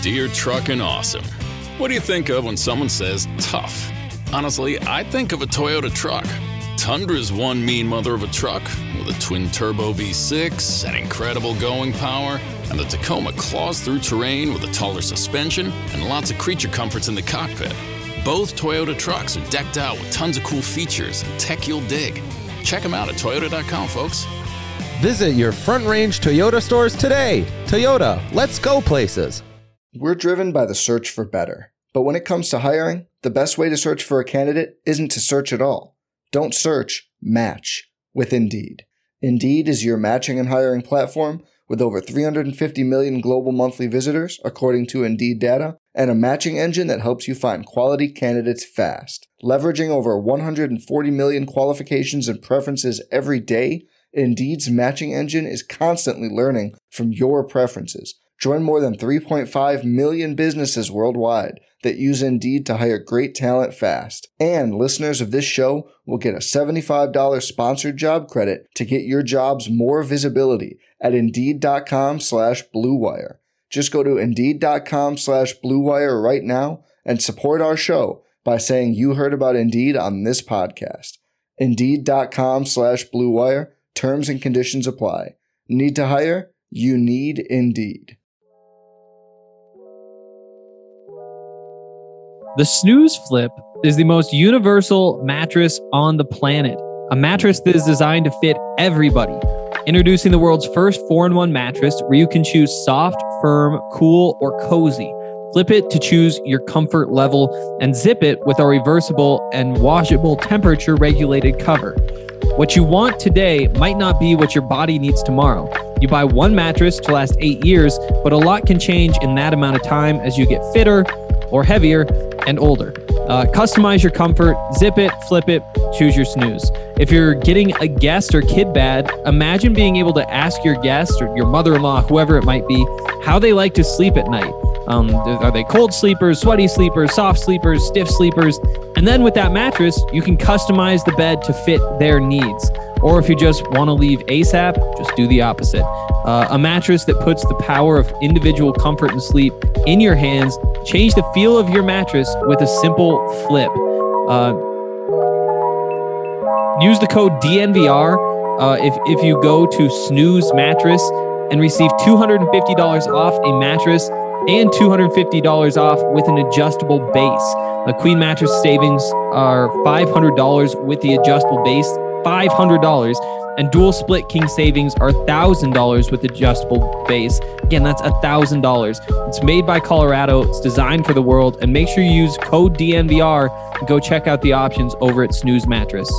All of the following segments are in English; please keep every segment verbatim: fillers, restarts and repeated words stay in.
Deere Truckin' Awesome. What do you think of when someone says tough? Honestly, I think of a Toyota truck. Tundra's one mean mother of a truck with a twin-turbo V six and incredible going power, and the Tacoma claws through terrain with a taller suspension and lots of creature comforts in the cockpit. Both Toyota trucks are decked out with tons of cool features and tech you'll dig. Check them out at toyota dot com, folks. Visit your Front Range Toyota stores today. Toyota, let's go places. We're driven by the search for better. But when it comes to hiring, the best way to search for a candidate isn't to search at all. Don't search, match with Indeed. Indeed is your matching and hiring platform with over three hundred fifty million global monthly visitors, according to Indeed data, and a matching engine that helps you find quality candidates fast. Leveraging over one hundred forty million qualifications and preferences every day, Indeed's matching engine is constantly learning from your preferences. Join more than three point five million businesses worldwide that use Indeed to hire great talent fast. And listeners of this show will get a seventy-five dollars sponsored job credit to get your jobs more visibility at Indeed.com slash Blue Wire. Just go to Indeed.com slash Blue Wire right now and support our show by saying you heard about Indeed on this podcast. Indeed.com slash Blue Wire. Terms and conditions apply. Need to hire? You need Indeed. The Snooze Flip is the most universal mattress on the planet. A mattress that is designed to fit everybody. Introducing the world's first four in one mattress where you can choose soft, firm, cool, or cozy. Flip it to choose your comfort level and zip it with our reversible and washable temperature regulated cover. What you want today might not be what your body needs tomorrow. You buy one mattress to last eight years, but a lot can change in that amount of time as you get fitter or heavier and older. Uh, customize your comfort, zip it, flip it, choose your snooze. If you're getting a guest or kid bed, imagine being able to ask your guest or your mother-in-law, whoever it might be, how they like to sleep at night. Um, are they cold sleepers, sweaty sleepers, soft sleepers, stiff sleepers? And then with that mattress, you can customize the bed to fit their needs. Or if you just want to leave ASAP, just do the opposite. Uh, a mattress that puts the power of individual comfort and sleep in your hands. Change the feel of your mattress with a simple flip. Uh, use the code D N V R uh, if, if you go to Snooze Mattress and receive two hundred fifty dollars off a mattress and two hundred fifty dollars off with an adjustable base. The Queen mattress savings are five hundred dollars with the adjustable base, five hundred dollars, and dual split king savings are one thousand dollars with adjustable base. Again, that's one thousand dollars. It's made by Colorado, it's designed for the world, and make sure you use code D N V R and go check out the options over at Snooze Mattress.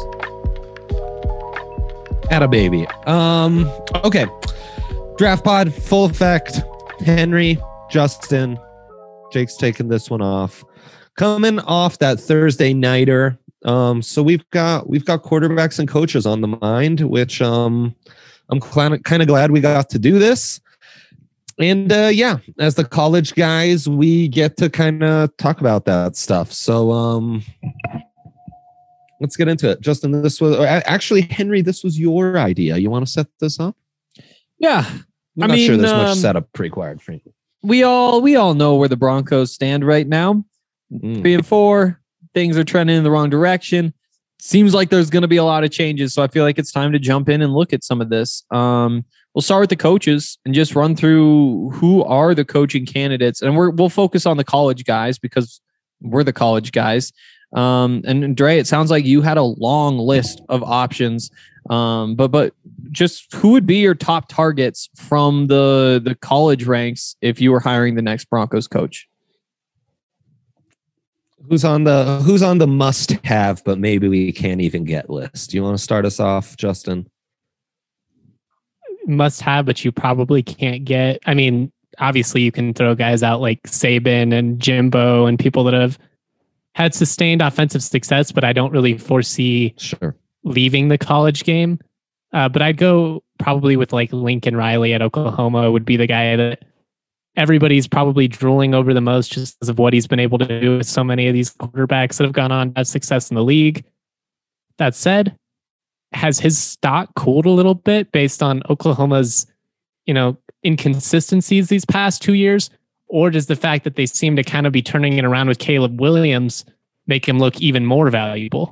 Atta baby. Um, okay. Draft pod, full effect. Henry, Justin, Jake's taking this one off. Coming off that Thursday nighter. Um, so we've got we've got quarterbacks and coaches on the mind, which um, I'm kind of glad we got to do this. And uh, yeah, as the college guys, we get to kind of talk about that stuff. So um, let's get into it. Justin, this was actually Henry. This was your idea. You want to set this up? Yeah, I'm I not mean, sure there's um, much setup required for you. We all we all know where the Broncos stand right now. Mm. Three and four, things are trending in the wrong direction. Seems like there's going to be a lot of changes, so I feel like it's time to jump in and look at some of this. Um, we'll start with the coaches and just run through who are the coaching candidates, and we're, we'll focus on the college guys because we're the college guys. Um, and Dre, it sounds like you had a long list of options, um, but but just who would be your top targets from the the college ranks if you were hiring the next Broncos coach? Who's on the Who's on the must-have, but maybe we can't even get list? You want to start us off, Justin? Must-have, but you probably can't get. I mean, obviously, you can throw guys out like Saban and Jimbo and people that have had sustained offensive success, but I don't really foresee sure. leaving the college game. Uh, but I'd go probably with like Lincoln Riley at Oklahoma would be the guy that everybody's probably drooling over the most just because of what he's been able to do with so many of these quarterbacks that have gone on to have success in the league. That said, has his stock cooled a little bit based on Oklahoma's, you know, inconsistencies these past two years? Or does the fact that they seem to kind of be turning it around with Caleb Williams make him look even more valuable?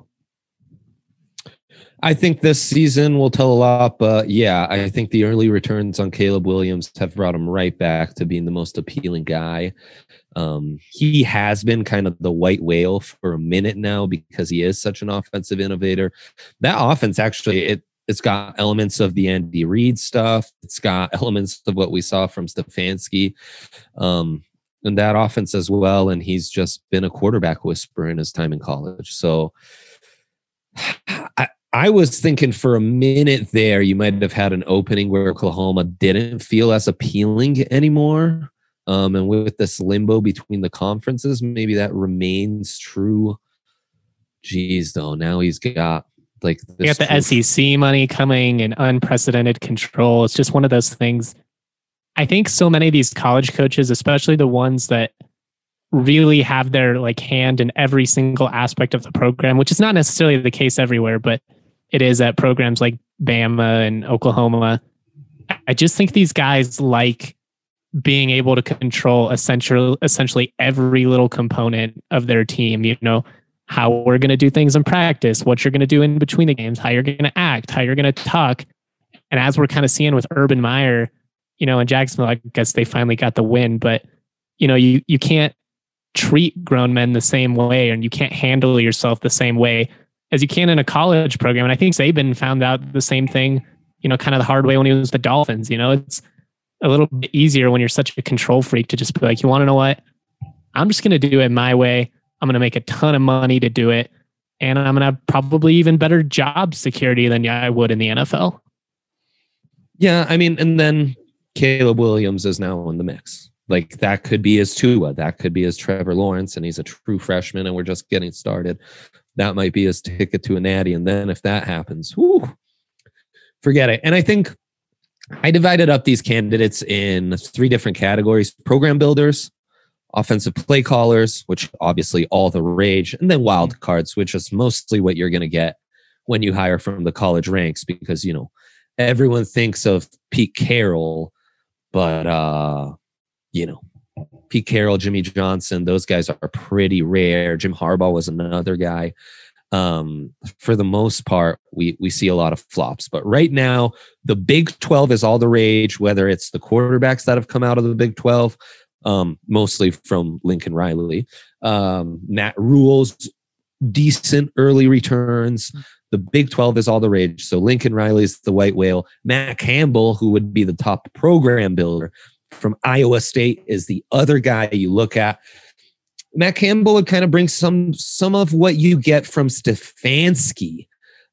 I think this season will tell a lot, but yeah, I think the early returns on Caleb Williams have brought him right back to being the most appealing guy. Um, he has been kind of the white whale for a minute now because he is such an offensive innovator. That offense actually, it, it's got elements of the Andy Reid stuff. It's got elements of what we saw from Stefanski. Um, and that offense as well. And he's just been a quarterback whisperer in his time in college. So I, I was thinking for a minute there, you might have had an opening where Oklahoma didn't feel as appealing anymore. Um, and with this limbo between the conferences, maybe that remains true. Geez, though, now he's got like this. You got the true- S E C money coming and unprecedented control. It's just one of those things. I think so many of these college coaches, especially the ones that really have their like hand in every single aspect of the program, which is not necessarily the case everywhere, but it is at programs like Bama and Oklahoma. I just think these guys like being able to control essentially, essentially every little component of their team. You know, how we're going to do things in practice, what you're going to do in between the games, how you're going to act, how you're going to talk. And as we're kind of seeing with Urban Meyer, you know, in Jacksonville, I guess they finally got the win, but you know, you, you can't treat grown men the same way, and you can't handle yourself the same way as you can in a college program. And I think Saban found out the same thing, you know, kind of the hard way when he was the Dolphins. You know, it's a little bit easier when you're such a control freak to just be like, you want to know what? I'm just going to do it my way. I'm going to make a ton of money to do it. And I'm going to have probably even better job security than I would in the N F L. Yeah. I mean, and then Caleb Williams is now in the mix. Like that could be his Tua. That could be his Trevor Lawrence. And he's a true freshman and we're just getting started. That might be his ticket to a natty. And then if that happens, whew, forget it. And I think I divided up these candidates in three different categories: program builders, offensive play callers, which obviously all the rage, and then wild cards, which is mostly what you're going to get when you hire from the college ranks, because, you know, everyone thinks of Pete Carroll, but, uh, you know, Pete Carroll, Jimmy Johnson, those guys are pretty rare. Jim Harbaugh was another guy. Um, for the most part, we we see a lot of flops. But right now, the Big twelve is all the rage, whether it's the quarterbacks that have come out of the Big twelve, um, mostly from Lincoln Riley. Um, Matt Rule's decent early returns. The Big twelve is all the rage. So Lincoln Riley's the white whale. Matt Campbell, who would be the top program builder from Iowa State, is the other guy you look at. Matt Campbell would kind of bring some some of what you get from Stefanski.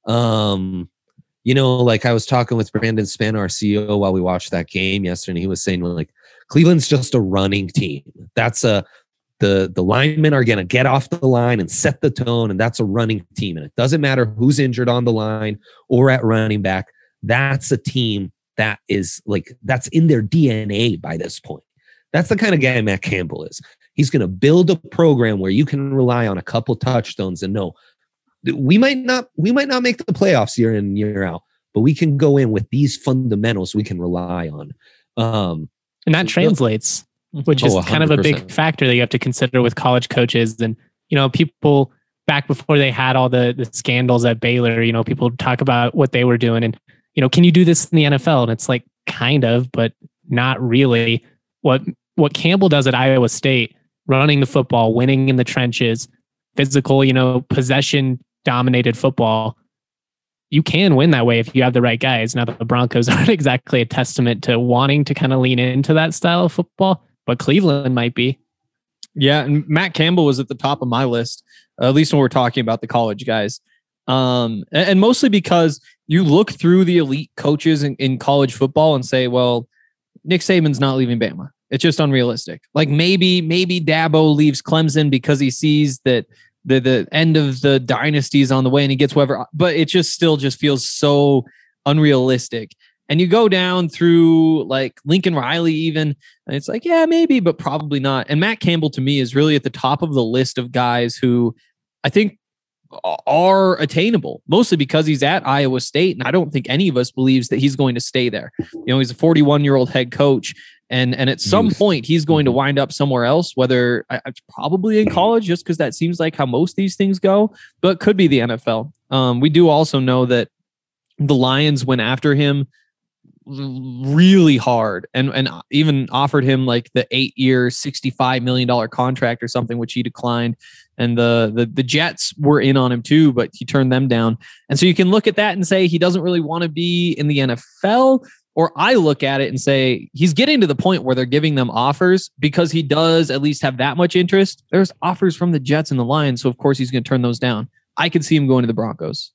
Um, you know, like I was talking with Brandon Spann, our C E O, while we watched that game yesterday, and he was saying, like, Cleveland's just a running team. That's a the the linemen are going to get off the line and set the tone, and that's a running team. And it doesn't matter who's injured on the line or at running back. That's a team that is like, that's in their D N A by this point. That's the kind of guy Matt Campbell is. He's going to build a program where you can rely on a couple touchdowns and know we might not we might not make the playoffs year in, year out, but we can go in with these fundamentals we can rely on. Um, and that translates, which oh, is kind of a big factor that you have to consider with college coaches. And, you know, people back before they had all the, the scandals at Baylor, you know, people talk about what they were doing and, you know, can you do this in the N F L? And it's like, kind of, but not really. What what Campbell does at Iowa State, running the football, winning in the trenches, physical, you know, possession dominated football, you can win that way if you have the right guys. Now, the Broncos aren't exactly a testament to wanting to kind of lean into that style of football, but Cleveland might be. Yeah, and Matt Campbell was at the top of my list, at least when we're talking about the college guys. Um, and, and mostly because you look through the elite coaches in, in college football and say, well, Nick Saban's not leaving Bama. It's just unrealistic. Like maybe, maybe Dabo leaves Clemson because he sees that the the end of the dynasty is on the way and he gets whoever, but it just still just feels so unrealistic. And you go down through like Lincoln Riley even, and it's like, yeah, maybe, but probably not. And Matt Campbell to me is really at the top of the list of guys who I think are attainable, mostly because he's at Iowa State. And I don't think any of us believes that he's going to stay there. You know, he's a forty-one year old head coach. And and at some Youth. point, he's going to wind up somewhere else, whether uh, probably in college, just because that seems like how most of these things go, but could be the N F L. Um, we do also know that the Lions went after him really hard and, and even offered him like the eight year, sixty-five million dollars contract or something, which he declined. And the, the, the Jets were in on him too, but he turned them down. And so you can look at that and say, he doesn't really want to be in the N F L. Or I look at it and say, he's getting to the point where they're giving them offers because he does at least have that much interest. There's offers from the Jets and the Lions. So of course he's going to turn those down. I could see him going to the Broncos.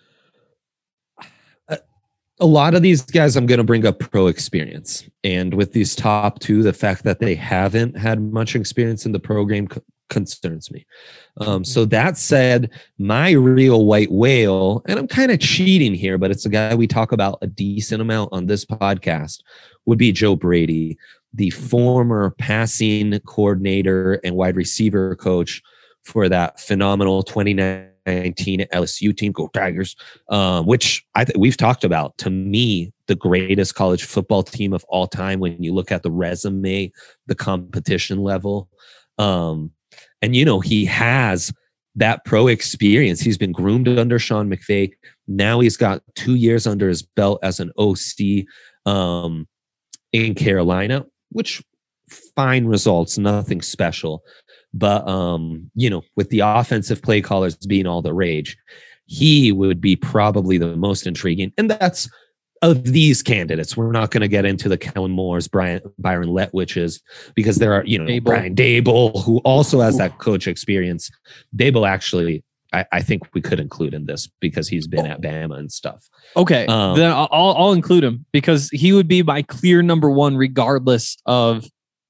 A lot of these guys, I'm going to bring up pro experience. And with these top two, the fact that they haven't had much experience in the program co- concerns me. Um, so that said, my real white whale, and I'm kind of cheating here, but it's a guy we talk about a decent amount on this podcast, would be Joe Brady, the former passing coordinator and wide receiver coach for that phenomenal twenty nineteen L S U team, Go Tigers, um, which I th- we've talked about. To me, the greatest college football team of all time when you look at the resume, the competition level. Um, and, you know, he has that pro experience. He's been groomed under Sean McVay. Now he's got two years under his belt as an O C um, in Carolina, which fine results, nothing special. But, um, you know, with the offensive play callers being all the rage, he would be probably the most intriguing. And that's of these candidates. We're not going to get into the Kellen Moores, Brian, Byron Leftwiches, because there are, you know, Dable. Brian Dable, who also has that coach experience. Dable actually, I, I think we could include in this because he's been at Bama and stuff. Okay, Um, then I'll, I'll include him because he would be my clear number one, regardless of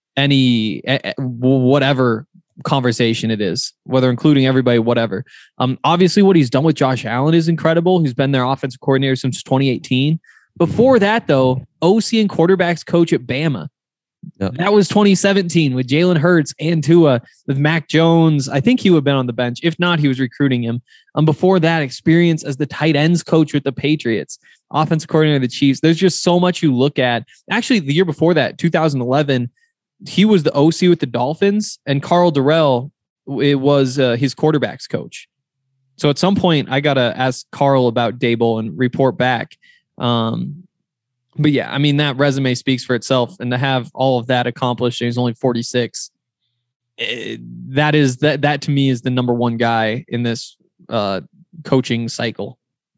any eh, whatever conversation it is, whether including everybody, whatever. Um, obviously, what he's done with Josh Allen is incredible. He's been their offensive coordinator since twenty eighteen. Before that, though, O C and quarterbacks coach at Bama. Yeah. That was twenty seventeen with Jalen Hurts and Tua, with Mac Jones. I think he would have been on the bench. If not, he was recruiting him. Um, before that, experience as the tight ends coach with the Patriots, offensive coordinator of the Chiefs. There's just so much you look at. Actually, the year before that, two thousand eleven, he was the O C with the Dolphins, and Carl Durrell, it was uh, his quarterbacks coach. So at some point, I got to ask Carl about Dable and report back. Um, but yeah, I mean, that resume speaks for itself, and to have all of that accomplished, and he's only forty-six. It, that is that that to me is the number one guy in this uh, coaching cycle.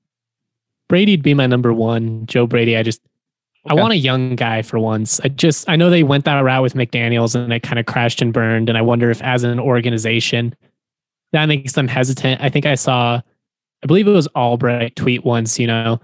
Brady'd be my number one. Joe Brady. I just, I Okay. want a young guy for once. I just, I know they went that route with McDaniels and it kind of crashed and burned. And I wonder if as an organization that makes them hesitant. I think I saw, I believe it was Albright tweet once, you know,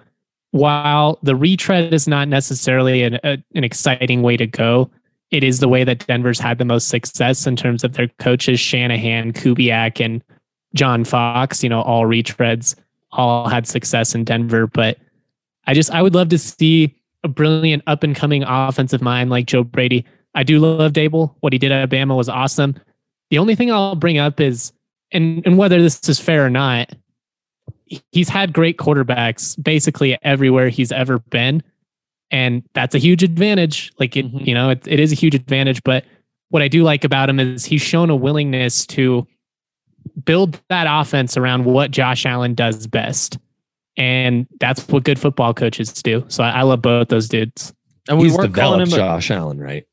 while the retread is not necessarily an, a, an exciting way to go, it is the way that Denver's had the most success in terms of their coaches, Shanahan, Kubiak, and John Fox, you know, all retreads, all had success in Denver. But I just, I would love to see a brilliant up and coming offensive mind like Joe Brady. I do love Dable. What he did at Bama was awesome. The only thing I'll bring up is, and, and whether this is fair or not, he's had great quarterbacks basically everywhere he's ever been. And that's a huge advantage. Like, it, Mhm. you know, it, it is a huge advantage. But what I do like about him is he's shown a willingness to build that offense around what Josh Allen does best. And that's what good football coaches do. So I, I love both those dudes. And we He's weren't calling developed him a, Josh Allen, right?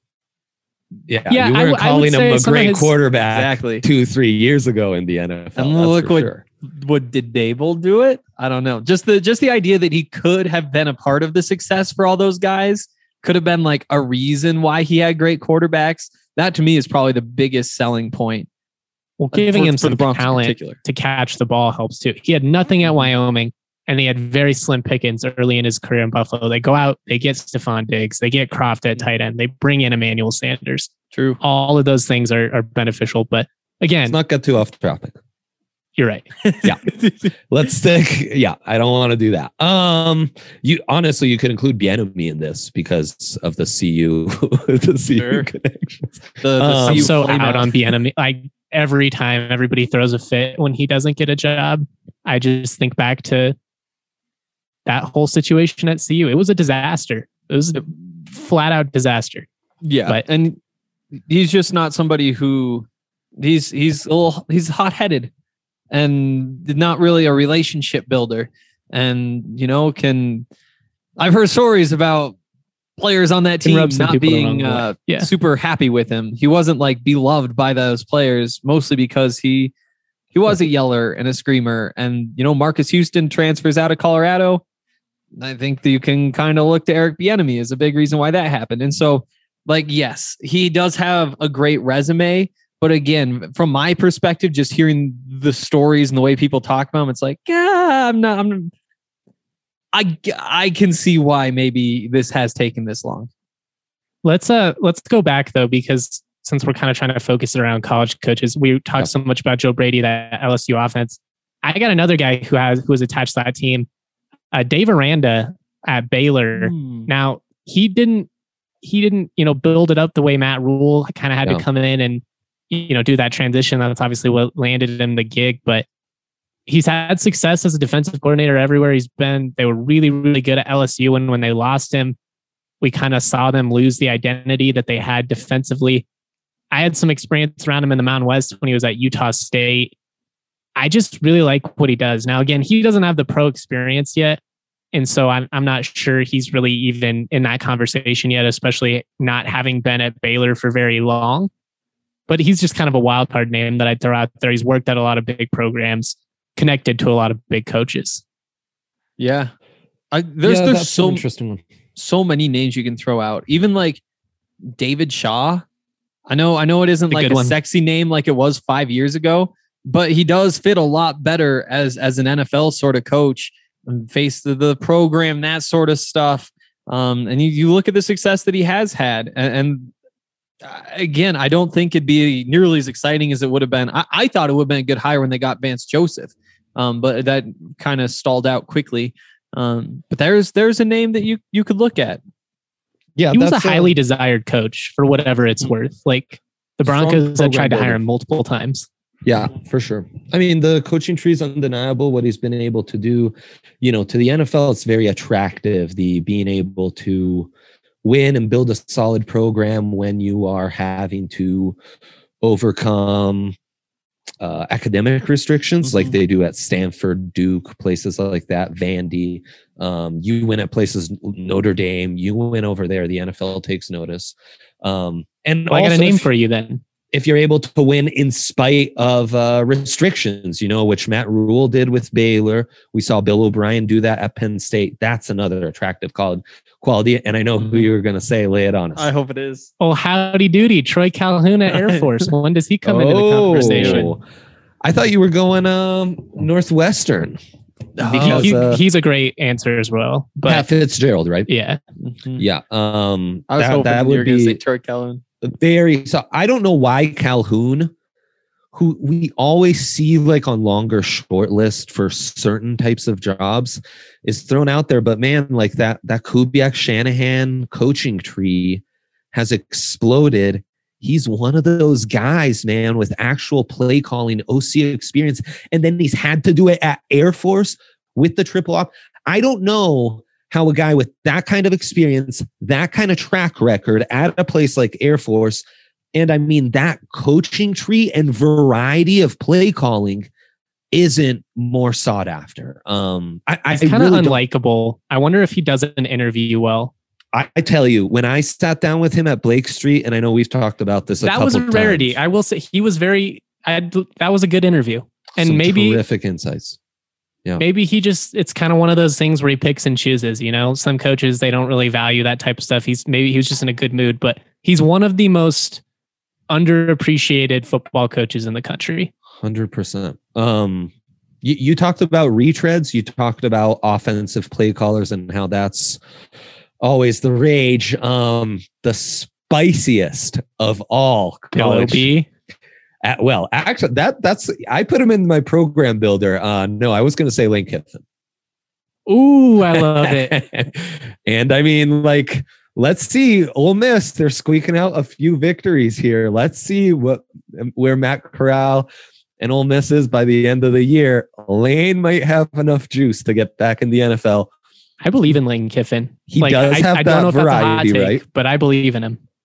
Yeah, Yeah, you I weren't w- I would calling him say a some of great his- quarterback Exactly. two, three years ago in the N F L. And that's look for what- sure. what did Dable do it? I don't know. Just the just the idea that he could have been a part of the success for all those guys could have been like a reason why he had great quarterbacks. That to me is probably the biggest selling point. Well, giving for- him for some the Broncos in talent particular. to catch the ball helps too. He had nothing at Wyoming, and they had very slim pickings early in his career in Buffalo. They go out, they get Stephon Diggs, they get Croft at tight end, they bring in Emmanuel Sanders. True. All of those things are, are beneficial. But again, Let's not get too off topic. you're right. Yeah. Let's stick. Yeah, I don't want to do that. Um, you honestly, you could include Bieniemy in this because of the C U, the C U Sure. connections. The, the Um, I'm C U so playmaker. out on Bieniemy. Like every time everybody throws a fit when he doesn't get a job, I just think back to that whole situation at C U. It was a disaster. It was a flat out disaster. Yeah, But- and he's just not somebody who he's he's a little he's hot headed and not really a relationship builder. And you know, can I've heard stories about players on that Can team rub some not people the being wrong way. uh, Yeah. super happy with him. He wasn't like beloved by those players, mostly because he he was a yeller and a screamer. And you know, Marcus Houston transfers out of Colorado. I think that you can kind of look to Eric Bieniemy as a big reason why that happened. And so, like, yes, he does have a great resume. But again, from my perspective, just hearing the stories and the way people talk about him, it's like, yeah, I'm not, I'm, I, I can see why maybe this has taken this long. Let's uh let's go back though, because since we're kind of trying to focus it around college coaches, we talked Yeah. so much about Joe Brady, that L S U offense. I got another guy who has who was attached to that team, uh, Dave Aranda at Baylor. Now he didn't he didn't you know build it up the way Matt Rule kind of had Yeah. to come in and you know do that transition. That's obviously what landed him the gig, but he's had success as a defensive coordinator everywhere he's been. They were really really good at L S U, and when they lost him, we kind of saw them lose the identity that they had defensively. I had some experience around him in the Mountain West when he was at Utah State. I just really like what he does. Now, again, he doesn't have the pro experience yet. And so I'm, I'm not sure he's really even in that conversation yet, especially not having been at Baylor for very long. But he's just kind of a wild card name that I'd throw out there. He's worked at a lot of big programs, connected to a lot of big coaches. Yeah. I, there's Yeah, there's that's so an interesting one. so many names you can throw out. Even like David Shaw. I know I know it isn't A like good a one. sexy name like it was five years ago, but he does fit a lot better as as an N F L sort of coach and face the, the program, that sort of stuff. Um, and you, you look at the success that he has had. And, and uh, again, I don't think it'd be nearly as exciting as it would have been. I, I thought it would have been a good hire when they got Vance Joseph, um, but that kind of stalled out quickly. Um, but there's there's a name that you you could look at. Yeah, He was a that's highly desired coach for whatever it's worth. Like the Strong Broncos had tried to program hire builder. him multiple times. Yeah, for sure. I mean, the coaching tree is undeniable. What he's been able to do, you know, to the N F L, it's very attractive. The being able to win and build a solid program when you are having to overcome uh, academic restrictions, Mhm. like they do at Stanford, Duke, places like that, Vandy. Um, you win at places Notre Dame. You win over there. The N F L takes notice. Um, and Well, I got a also name if- for you then. if you're able to win in spite of uh, restrictions, you know, which Matt Rule did with Baylor. We saw Bill O'Brien do that at Penn State. That's another attractive quality. quality. And I know who you were going to say. Lay it on us. hope it is. Oh, howdy doody. Troy Calhoun at Air Force. When does he come into the conversation? Oh, I thought you were going um, Northwestern. He- Because, he- uh, he's a great answer as well. But Pat Fitzgerald, right? yeah, Yeah. Um, I was that, hoping that you were would going to say be Troy Calhoun. very. So I don't know why Calhoun, who we always see like on longer short list for certain types of jobs, is thrown out there. But man, like that that Kubiak Shanahan coaching tree has exploded. He's one of those guys, man, with actual play calling, O C experience, and then he's had to do it at Air Force with the triple op. I don't know how a guy with that kind of experience, that kind of track record at a place like Air Force, and I mean that coaching tree and variety of play calling isn't more sought after. Um, I, I he's kind of really don't- unlikable. I wonder if he doesn't interview well. I, I tell you, when I sat down with him at Blake Street, and I know we've talked about this, a That was a couple rarity. times, I will say he was very. I that was a good interview, and some maybe terrific insights. maybe he just it's kind of one of those things where he picks and chooses. You know, some coaches they don't really value that type of stuff. He's maybe he was just in a good mood, but he's one of the most underappreciated football coaches in the country. Hundred percent. Um, you, you talked about retreads. You talked about offensive play callers and how that's always the rage. Um, the spiciest of all Bill college. O'B. Uh, well, actually, that that's I put him in my program builder. Uh, no, I was going to say Lane Kiffin. Ooh, I love it. And I mean, like, let's see. Ole Miss, they're squeaking out a few victories here. Let's see what where Matt Corral and Ole Miss is by the end of the year. Lane might have enough juice to get back in the N F L. I believe in Lane Kiffin. He does I, have I that don't know if variety, that's a hot take, right? but I believe in him.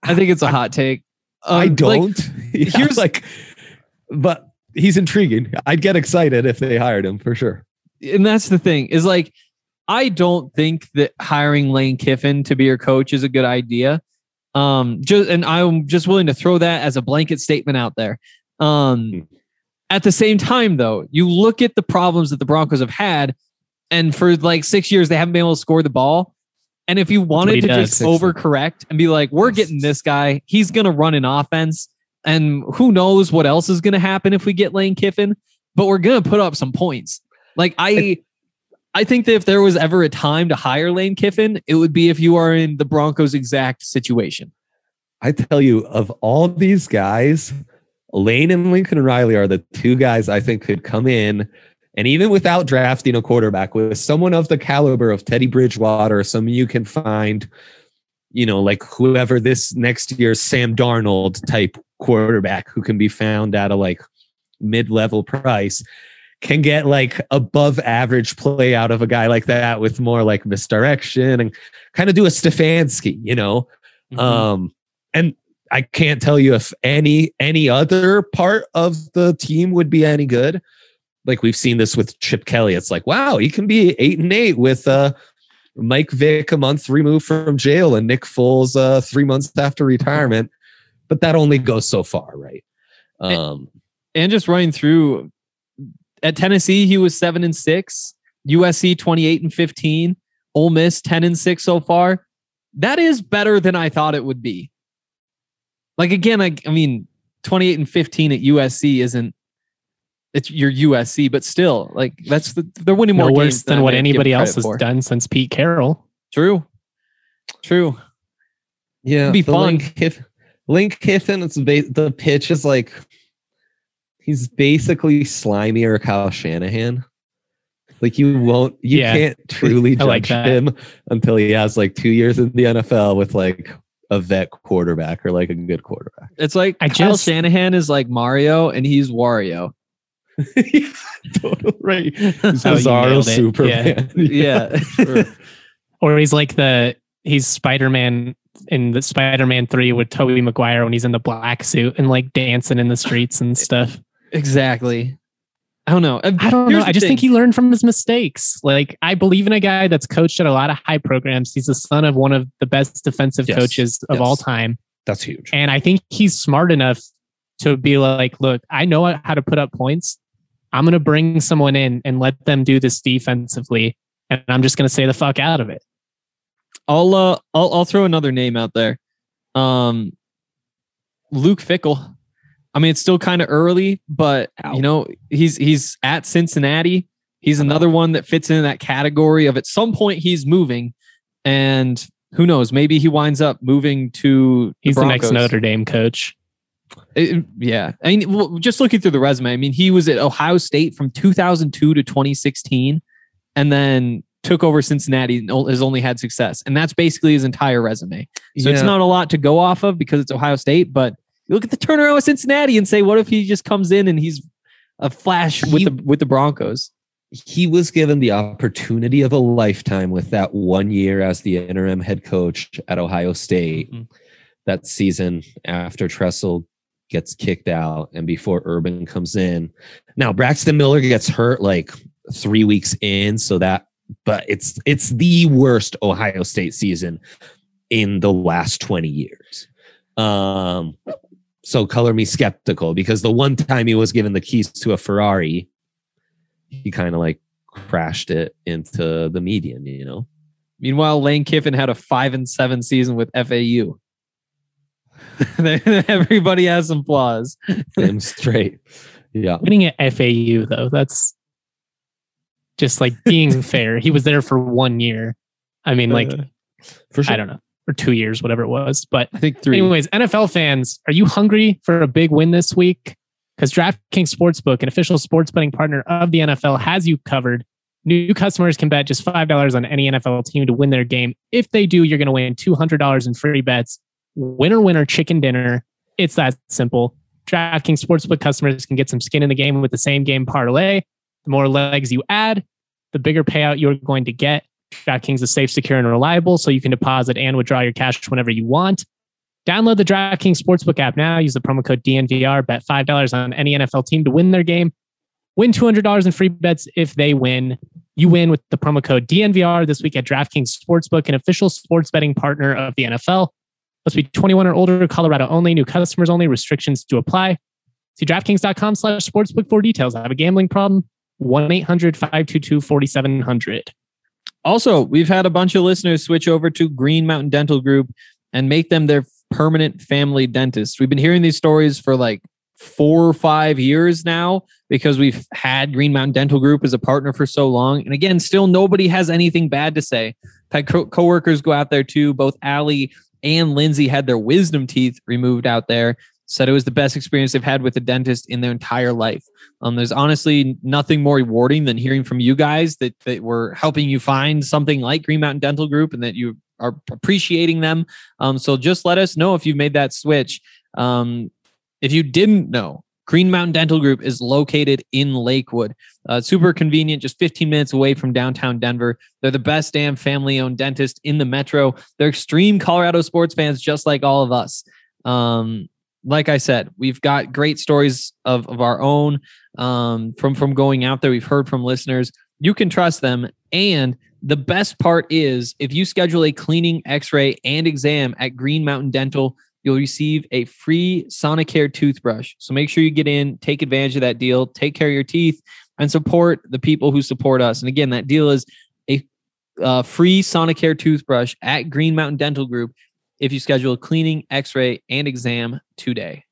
I think it's a hot take. Um, I like, don't. Yeah, here's- like, but he's intriguing. I'd get excited if they hired him for sure. and that's the thing is like, I don't think that hiring Lane Kiffin to be your coach is a good idea. Um, just and I'm just willing to throw that as a blanket statement out there. Um, at the same time, though, you look at the problems that the Broncos have had, and for like six years they haven't been able to score the ball. And if you wanted to does. just overcorrect and be like, we're getting this guy, he's going to run an offense, and who knows what else is going to happen if we get Lane Kiffin, but we're going to put up some points. Like I. I think that if there was ever a time to hire Lane Kiffin, it would be if you are in the Broncos' exact situation. I tell you, of all these guys, Lane and Lincoln Riley are the two guys I think could come in, and even without drafting a quarterback, with someone of the caliber of Teddy Bridgewater, someone you can find, you know, like whoever this next year's Sam Darnold type quarterback who can be found at a like mid-level price, can get like above average play out of a guy like that with more like misdirection and kind of do a Stefanski, you know? Mm-hmm. Um, and I can't tell you if any, any other part of the team would be any good. Like we've seen this with Chip Kelly. It's like, wow, he can be eight and eight with uh, Mike Vick a month removed from jail and Nick Foles uh, three months after retirement. But that only goes so far, right? Um, and, and just running through, at Tennessee, he was seven and six. U S C twenty-eight and fifteen. Ole Miss ten and six so far. That is better than I thought it would be. Like again, I, I mean, twenty-eight and fifteen at U S C isn't. It's your U S C, but still, like that's the they're winning more no games worse than what anybody else has for. done since Pete Carroll. True, true. Yeah, It'd be fun. Lane Kiffin, Lane Kiffin. It's ba- the pitch is like. He's basically slimy or Kyle Shanahan. Like you won't, you yeah. can't truly judge like him until he has like two years in the N F L with like a vet quarterback or like a good quarterback. It's like I Kyle just, Shanahan is like Mario and he's Wario. Totally right. He's Oh, Bizarro Superman. Yeah. yeah. Or he's like the, he's Spider-Man in the Spider-Man three with Tobey Maguire when he's in the black suit and like dancing in the streets and stuff. Exactly. I don't know. I don't Here's know. I just thing. think he learned from his mistakes. Like I believe in a guy that's coached at a lot of high programs. He's the son of one of the best defensive yes. coaches of yes. all time. That's huge. And I think he's smart enough to be like, look, I know how to put up points. I'm going to bring someone in and let them do this defensively. And I'm just going to say the fuck out of it. I'll, uh, I'll, I'll throw another name out there. Um, Luke Fickell. I mean, it's still kind of early, but Ow. you know, he's he's at Cincinnati. He's another one that fits in that category of at some point he's moving, and who knows? Maybe he winds up moving to. The he's Broncos. the next Notre Dame coach. It, yeah, I mean, well, just looking through the resume, I mean, he was at Ohio State from two thousand two to twenty sixteen, and then took over Cincinnati and has only had success, and that's basically his entire resume. So yeah. it's not a lot to go off of because it's Ohio State, but. You look at the turnaround with Cincinnati and say, what if he just comes in and he's a flash with he, the with the Broncos? He was given the opportunity of a lifetime with that one year as the interim head coach at Ohio State. Mm-hmm. That season after Tressel gets kicked out and before Urban comes in. Now Braxton Miller gets hurt like three weeks in, so that but it's it's the worst Ohio State season in the last twenty years. Um So color me skeptical because the one time he was given the keys to a Ferrari, he kind of like crashed it into the median, you know? Meanwhile, Lane Kiffin had a five and seven season with F A U. Everybody has some flaws. Damn straight. Yeah. Winning at F A U though, that's just like being fair. He was there for one year. I mean, like, uh, for sure. I don't know. Or two years, whatever it was. But I think three. Anyways, N F L fans, are you hungry for a big win this week? Because DraftKings Sportsbook, an official sports betting partner of the N F L, has you covered. New customers can bet just five dollars on any N F L team to win their game. If they do, you're going to win two hundred dollars in free bets. Winner, winner, chicken dinner. It's that simple. DraftKings Sportsbook customers can get some skin in the game with the same game parlay. The more legs you add, the bigger payout you're going to get. DraftKings is safe, secure, and reliable, so you can deposit and withdraw your cash whenever you want. Download the DraftKings Sportsbook app now. Use the promo code D N V R. Bet five dollars on any N F L team to win their game. Win two hundred dollars in free bets if they win. You win with the promo code D N V R this week at DraftKings Sportsbook, an official sports betting partner of the N F L. Must be twenty-one or older, Colorado only, new customers only, restrictions to apply. See DraftKings.com slash sportsbook for details. Have a gambling problem? one eight hundred five two two four seven zero zero. Also, we've had a bunch of listeners switch over to Green Mountain Dental Group and make them their permanent family dentist. We've been hearing these stories for like four or five years now because we've had Green Mountain Dental Group as a partner for so long. And again, still nobody has anything bad to say. I've had co- coworkers go out there too. Both Allie and Lindsay had their wisdom teeth removed out there. Said it was the best experience they've had with a dentist in their entire life. Um, there's honestly nothing more rewarding than hearing from you guys that, that we're helping you find something like Green Mountain Dental Group and that you are appreciating them. Um, so just let us know if you've made that switch. Um, if you didn't know, Green Mountain Dental Group is located in Lakewood. Uh, super convenient, just fifteen minutes away from downtown Denver. They're the best damn family-owned dentist in the metro. They're extreme Colorado sports fans, just like all of us. Um, like I said, we've got great stories of, of our own um, from, from going out there. We've heard from listeners. You can trust them. And the best part is if you schedule a cleaning, x-ray, and exam at Green Mountain Dental, you'll receive a free Sonicare toothbrush. So make sure you get in, take advantage of that deal, take care of your teeth, and support the people who support us. And again, that deal is a uh, free Sonicare toothbrush at Green Mountain Dental Group if you schedule a cleaning, x-ray, and exam today.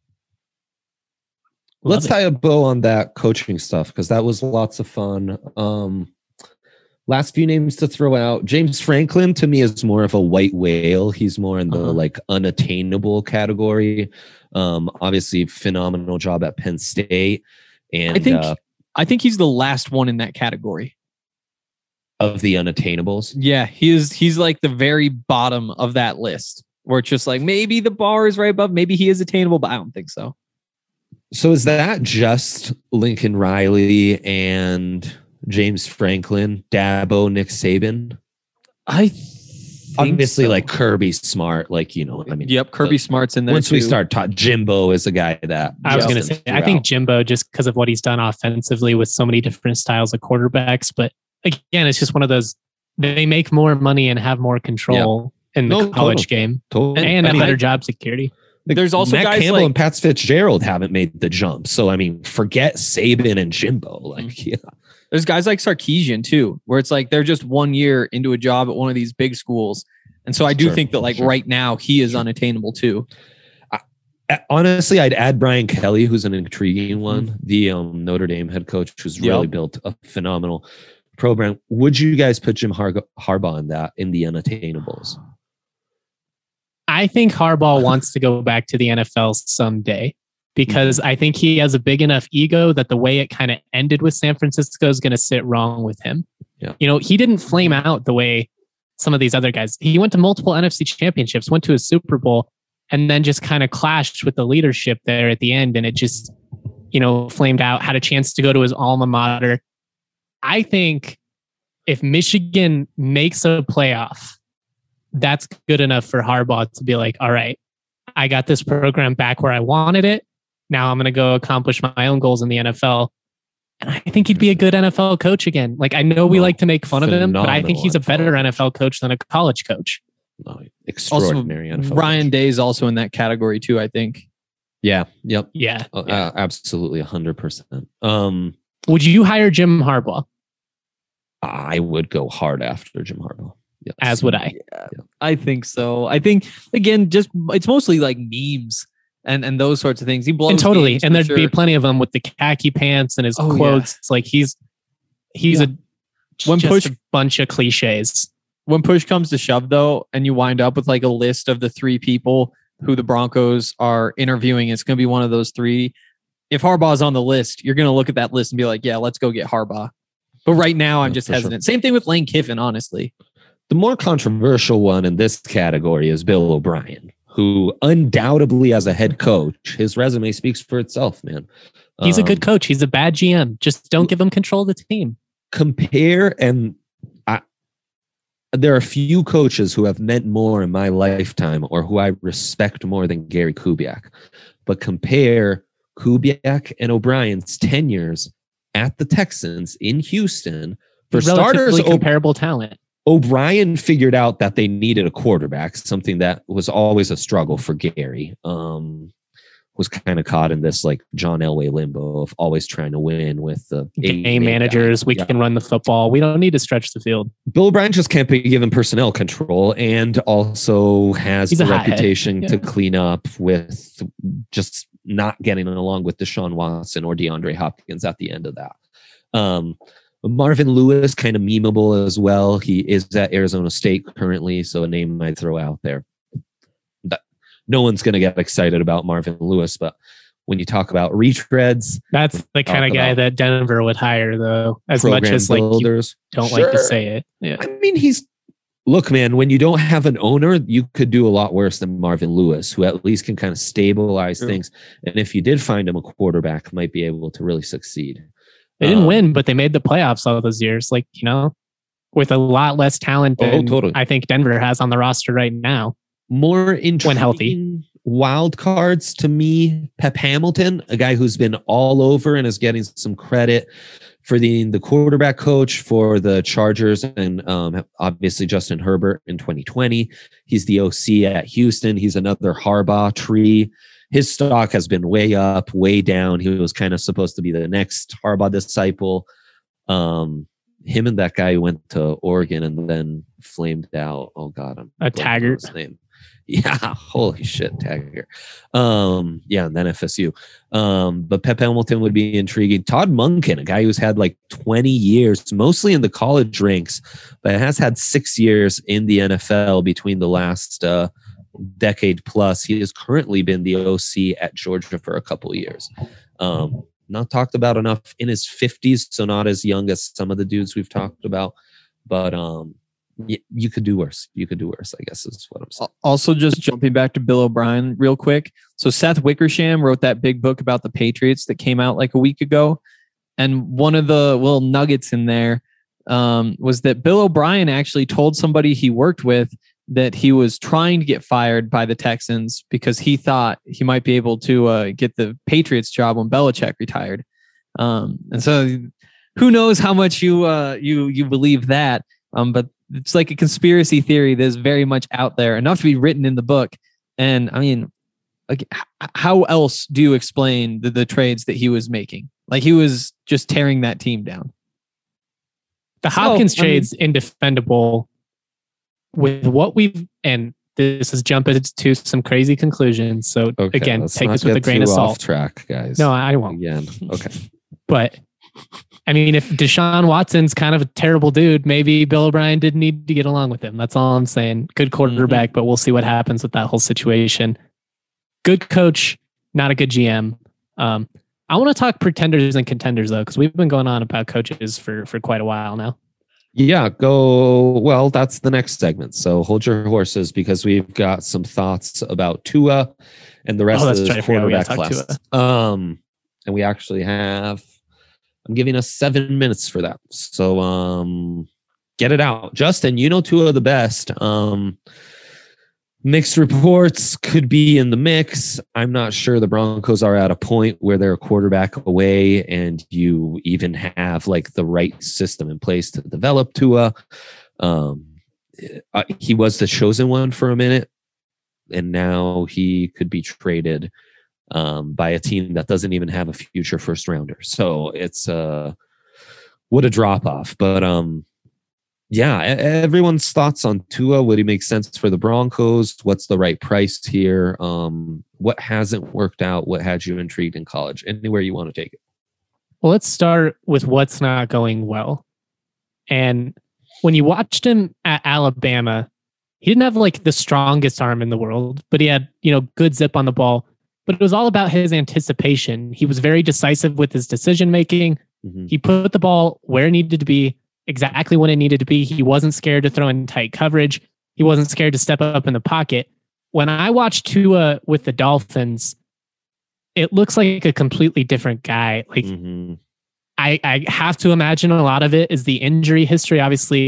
Love Let's it. tie a bow on that coaching stuff because that was lots of fun. Um, last few names to throw out. James Franklin to me is more of a white whale. He's more in the Uh-huh. like unattainable category. Um, obviously, phenomenal job at Penn State, and I think uh, I think he's the last one in that category. of the unattainables. Yeah, he is. He's like the very bottom of that list, where it's just like maybe the bar is right above, maybe he is attainable, but I don't think so. So is that just Lincoln Riley and James Franklin, Dabo, Nick Saban? I think Obviously, so. like Kirby Smart, like you know, I mean, Yep, Kirby Smart's in there. once we too. start talking, Jimbo is a guy that I was going to Justin say, threw I think out. Jimbo, just because of what he's done offensively with so many different styles of quarterbacks. But again, it's just one of those, they make more money and have more control in the No, college totally. game Totally. and I a mean, better job security. like, There's also Matt guys Campbell like- and Pat Fitzgerald haven't made the jump. So I mean, forget Saban and Jimbo. Like, yeah, There's guys like Sarkisian too, where it's like they're just one year into a job at one of these big schools. And so I do Sure, think that like sure. right now he is unattainable too. honestly, I'd add Brian Kelly, who's an intriguing one, the um, Notre Dame head coach, who's really Yep. built a phenomenal program. Would you guys put Jim Har- Harbaugh in that in the unattainables? I think Harbaugh wants to go back to the N F L someday because I think he has a big enough ego that the way it kind of ended with San Francisco is going to sit wrong with him. Yeah. You know, he didn't flame out the way some of these other guys. He went to multiple N F C championships, went to a Super Bowl, and then just kind of clashed with the leadership there at the end. And it just, you know, flamed out, had a chance to go to his alma mater. I think if Michigan makes a playoff, that's good enough for Harbaugh to be like, all right, I got this program back where I wanted it. Now I'm going to go accomplish my own goals in the N F L. And I think he'd be a good N F L coach again. Like, I know we Oh, like to make fun of him, but I think phenomenal he's a N F L better coach. N F L coach than a college coach. No, Also, extraordinary. N F L Ryan coach. Day is also in that category too, I think. Yeah. Yep. Yeah. Uh, yeah. uh, absolutely. A hundred percent. Um, Would you hire Jim Harbaugh? I would go hard after Jim Harbaugh. Yes. As would I. I think so. I think again, just it's mostly like memes and and those sorts of things. He blows And totally. games And for there'd be sure. plenty of them with the khaki pants and his Oh, yeah. quotes. It's like he's he's Yeah. a When just push- a bunch of cliches. When push comes to shove, though, and you wind up with like a list of the three people who the Broncos are interviewing, it's going to be one of those three. If Harbaugh's on the list, you're going to look at that list and be like, "Yeah, let's go get Harbaugh." But right now, I'm Yeah, just for sure. hesitant. Same thing with Lane Kiffin, honestly. The more controversial one in this category is Bill O'Brien, who undoubtedly, as a head coach, his resume speaks for itself, man. He's a good Um, coach. He's a bad G M. Just don't give him control of the team. compare and I there are few coaches who have meant more in my lifetime or who I respect more than Gary Kubiak. But compare Kubiak and O'Brien's tenures at the Texans in Houston. For starters, comparable talent. O'Brien figured out that they needed a quarterback, something that was always a struggle for Gary. Um, was kind of caught in this like John Elway limbo of always trying to win with the game managers. Guy. We yeah. can run the football. We don't need to stretch the field. Bill O'Brien just can't be given personnel control, and also has He's the reputation yeah. to clean up with just not getting along with Deshaun Watson or DeAndre Hopkins at the end of that. Um, Marvin Lewis, kind of memeable as well. He is at Arizona State currently, so a name I'd throw out there. That, no one's going to get excited about Marvin Lewis, but when you talk about retreads, that's the kind of guy that Denver would hire, though, as much as like builders. You don't sure. like to say it. Yeah. I mean, he's look, man, when you don't have an owner, you could do a lot worse than Marvin Lewis, who at least can kind of stabilize sure. things. And if you did find him a quarterback, might be able to really succeed. They didn't um, win, but they made the playoffs all those years. Like, you know, with a lot less talent than oh, totally. I think Denver has on the roster right now. More intriguing when healthy. Wild cards to me, Pep Hamilton, a guy who's been all over and is getting some credit for being the quarterback coach for the Chargers and um, obviously Justin Herbert in twenty twenty. He's the O C at Houston. He's another Harbaugh tree. His stock has been way up, way down. He was kind of supposed to be the next Harbaugh disciple. Um, him and that guy who went to Oregon and then flamed out. Oh God, I'm a Taggart. His name. Yeah, holy shit, Taggart. Um, yeah, and then F S U. Um, but Pep Hamilton would be intriguing. Todd Monken, a guy who's had like twenty years, mostly in the college ranks, but has had six years in the N F L between the last uh, decade plus. He has currently been the O C at Georgia for a couple of years. Um, not talked about enough, in his fifties, so not as young as some of the dudes we've talked about, but um, you could do worse. You could do worse, I guess is what I'm saying. Also, just jumping back to Bill O'Brien real quick. So Seth Wickersham wrote that big book about the Patriots that came out like a week ago. And one of the little nuggets in there um, was that Bill O'Brien actually told somebody he worked with that he was trying to get fired by the Texans because he thought he might be able to uh, get the Patriots job when Belichick retired. Um, and so who knows how much you uh, you you believe that. Um, but it's like a conspiracy theory that's very much out there, enough to be written in the book. And I mean, like, how else do you explain the, the trades that he was making? Like, he was just tearing that team down. The Hopkins so, trade's I mean, indefendable with what we've, and this is jumping to some crazy conclusions. So okay, again, take this with a grain of salt. Off track, guys. No, I won't. Again, okay. But I mean, if Deshaun Watson's kind of a terrible dude, maybe Bill O'Brien didn't need to get along with him. That's all I'm saying. Good quarterback, mm-hmm. but we'll see what happens with that whole situation. Good coach, not a good G M. Um, I want to talk pretenders and contenders, though, because we've been going on about coaches for, for quite a while now. Yeah, go. Well, that's the next segment. So hold your horses because we've got some thoughts about Tua and the rest oh, of the quarterback class. Um, and we actually have... I'm giving us seven minutes for that. So um, get it out. Justin, you know two of the best. Um, mixed reports could be in the mix. I'm not sure the Broncos are at a point where they're a quarterback away and you even have like the right system in place to develop Tua. Um, uh, he was the chosen one for a minute, and now he could be traded Um, by a team that doesn't even have a future first rounder. So it's uh, what a drop off. But um, yeah, everyone's thoughts on Tua. Would he make sense for the Broncos? What's the right price here? Um, what hasn't worked out? What had you intrigued in college? Anywhere you want to take it. Well, let's start with what's not going well. And when you watched him at Alabama, he didn't have like the strongest arm in the world, but he had, you know, good zip on the ball. But it was all about his anticipation. He was very decisive with his decision making. Mm-hmm. He put the ball where it needed to be, exactly when it needed to be. He wasn't scared to throw in tight coverage. He wasn't scared to step up in the pocket. When I watched Tua with the Dolphins, it looks like a completely different guy. Like, mm-hmm. I, I have to imagine a lot of it is the injury history. Obviously,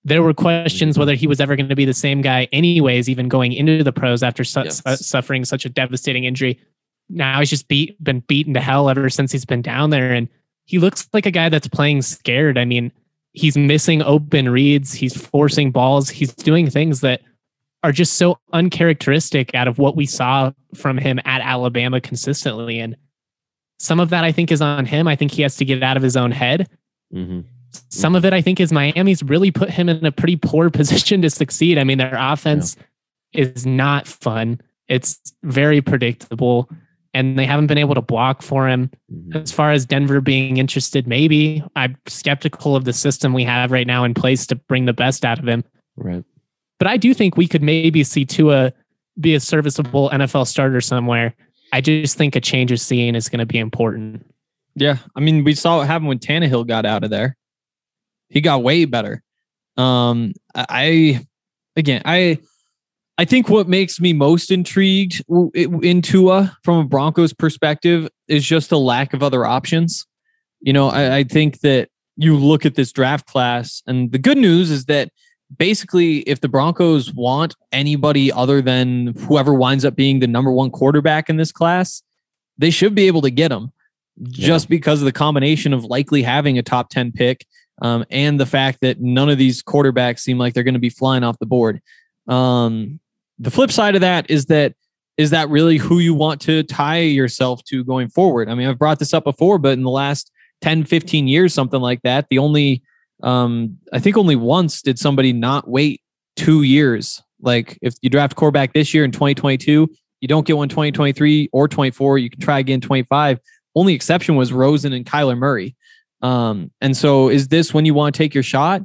there were questions whether he was ever going to be the same guy anyways, even going into the pros after su- Yes. su- suffering such a devastating injury. Now he's just beat, been beaten to hell ever since he's been down there. And he looks like a guy that's playing scared. I mean, he's missing open reads. He's forcing balls. He's doing things that are just so uncharacteristic out of what we saw from him at Alabama consistently. And some of that I think is on him. I think he has to get out of his own head. Mm-hmm. Some of it, I think, is Miami's really put him in a pretty poor position to succeed. I mean, their offense yeah. is not fun. It's very predictable, and they haven't been able to block for him. Mm-hmm. As far as Denver being interested, maybe I'm skeptical of the system we have right now in place to bring the best out of him. Right. But I do think we could maybe see Tua be a serviceable N F L starter somewhere. I just think a change of scene is going to be important. Yeah. I mean, we saw what happened when Tannehill got out of there. He got way better. Um, I, again, I, I think what makes me most intrigued in Tua from a Broncos perspective is just the lack of other options. You know, I, I think that you look at this draft class, and the good news is that basically if the Broncos want anybody other than whoever winds up being the number one quarterback in this class, they should be able to get them yeah. just because of the combination of likely having a top ten pick. Um, and the fact that none of these quarterbacks seem like they're going to be flying off the board. Um, the flip side of that is that, is that really who you want to tie yourself to going forward? I mean, I've brought this up before, but in the last ten, fifteen years, something like that, the only, um, I think only once did somebody not wait two years. Like if you draft a quarterback this year in twenty twenty-two, you don't get one twenty twenty-three or twenty-four, you can try again twenty-five. Only exception was Rosen and Kyler Murray. Um, and so is this when you want to take your shot?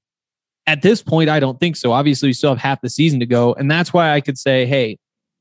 At this point, I don't think so. Obviously, we still have half the season to go. And that's why I could say, hey,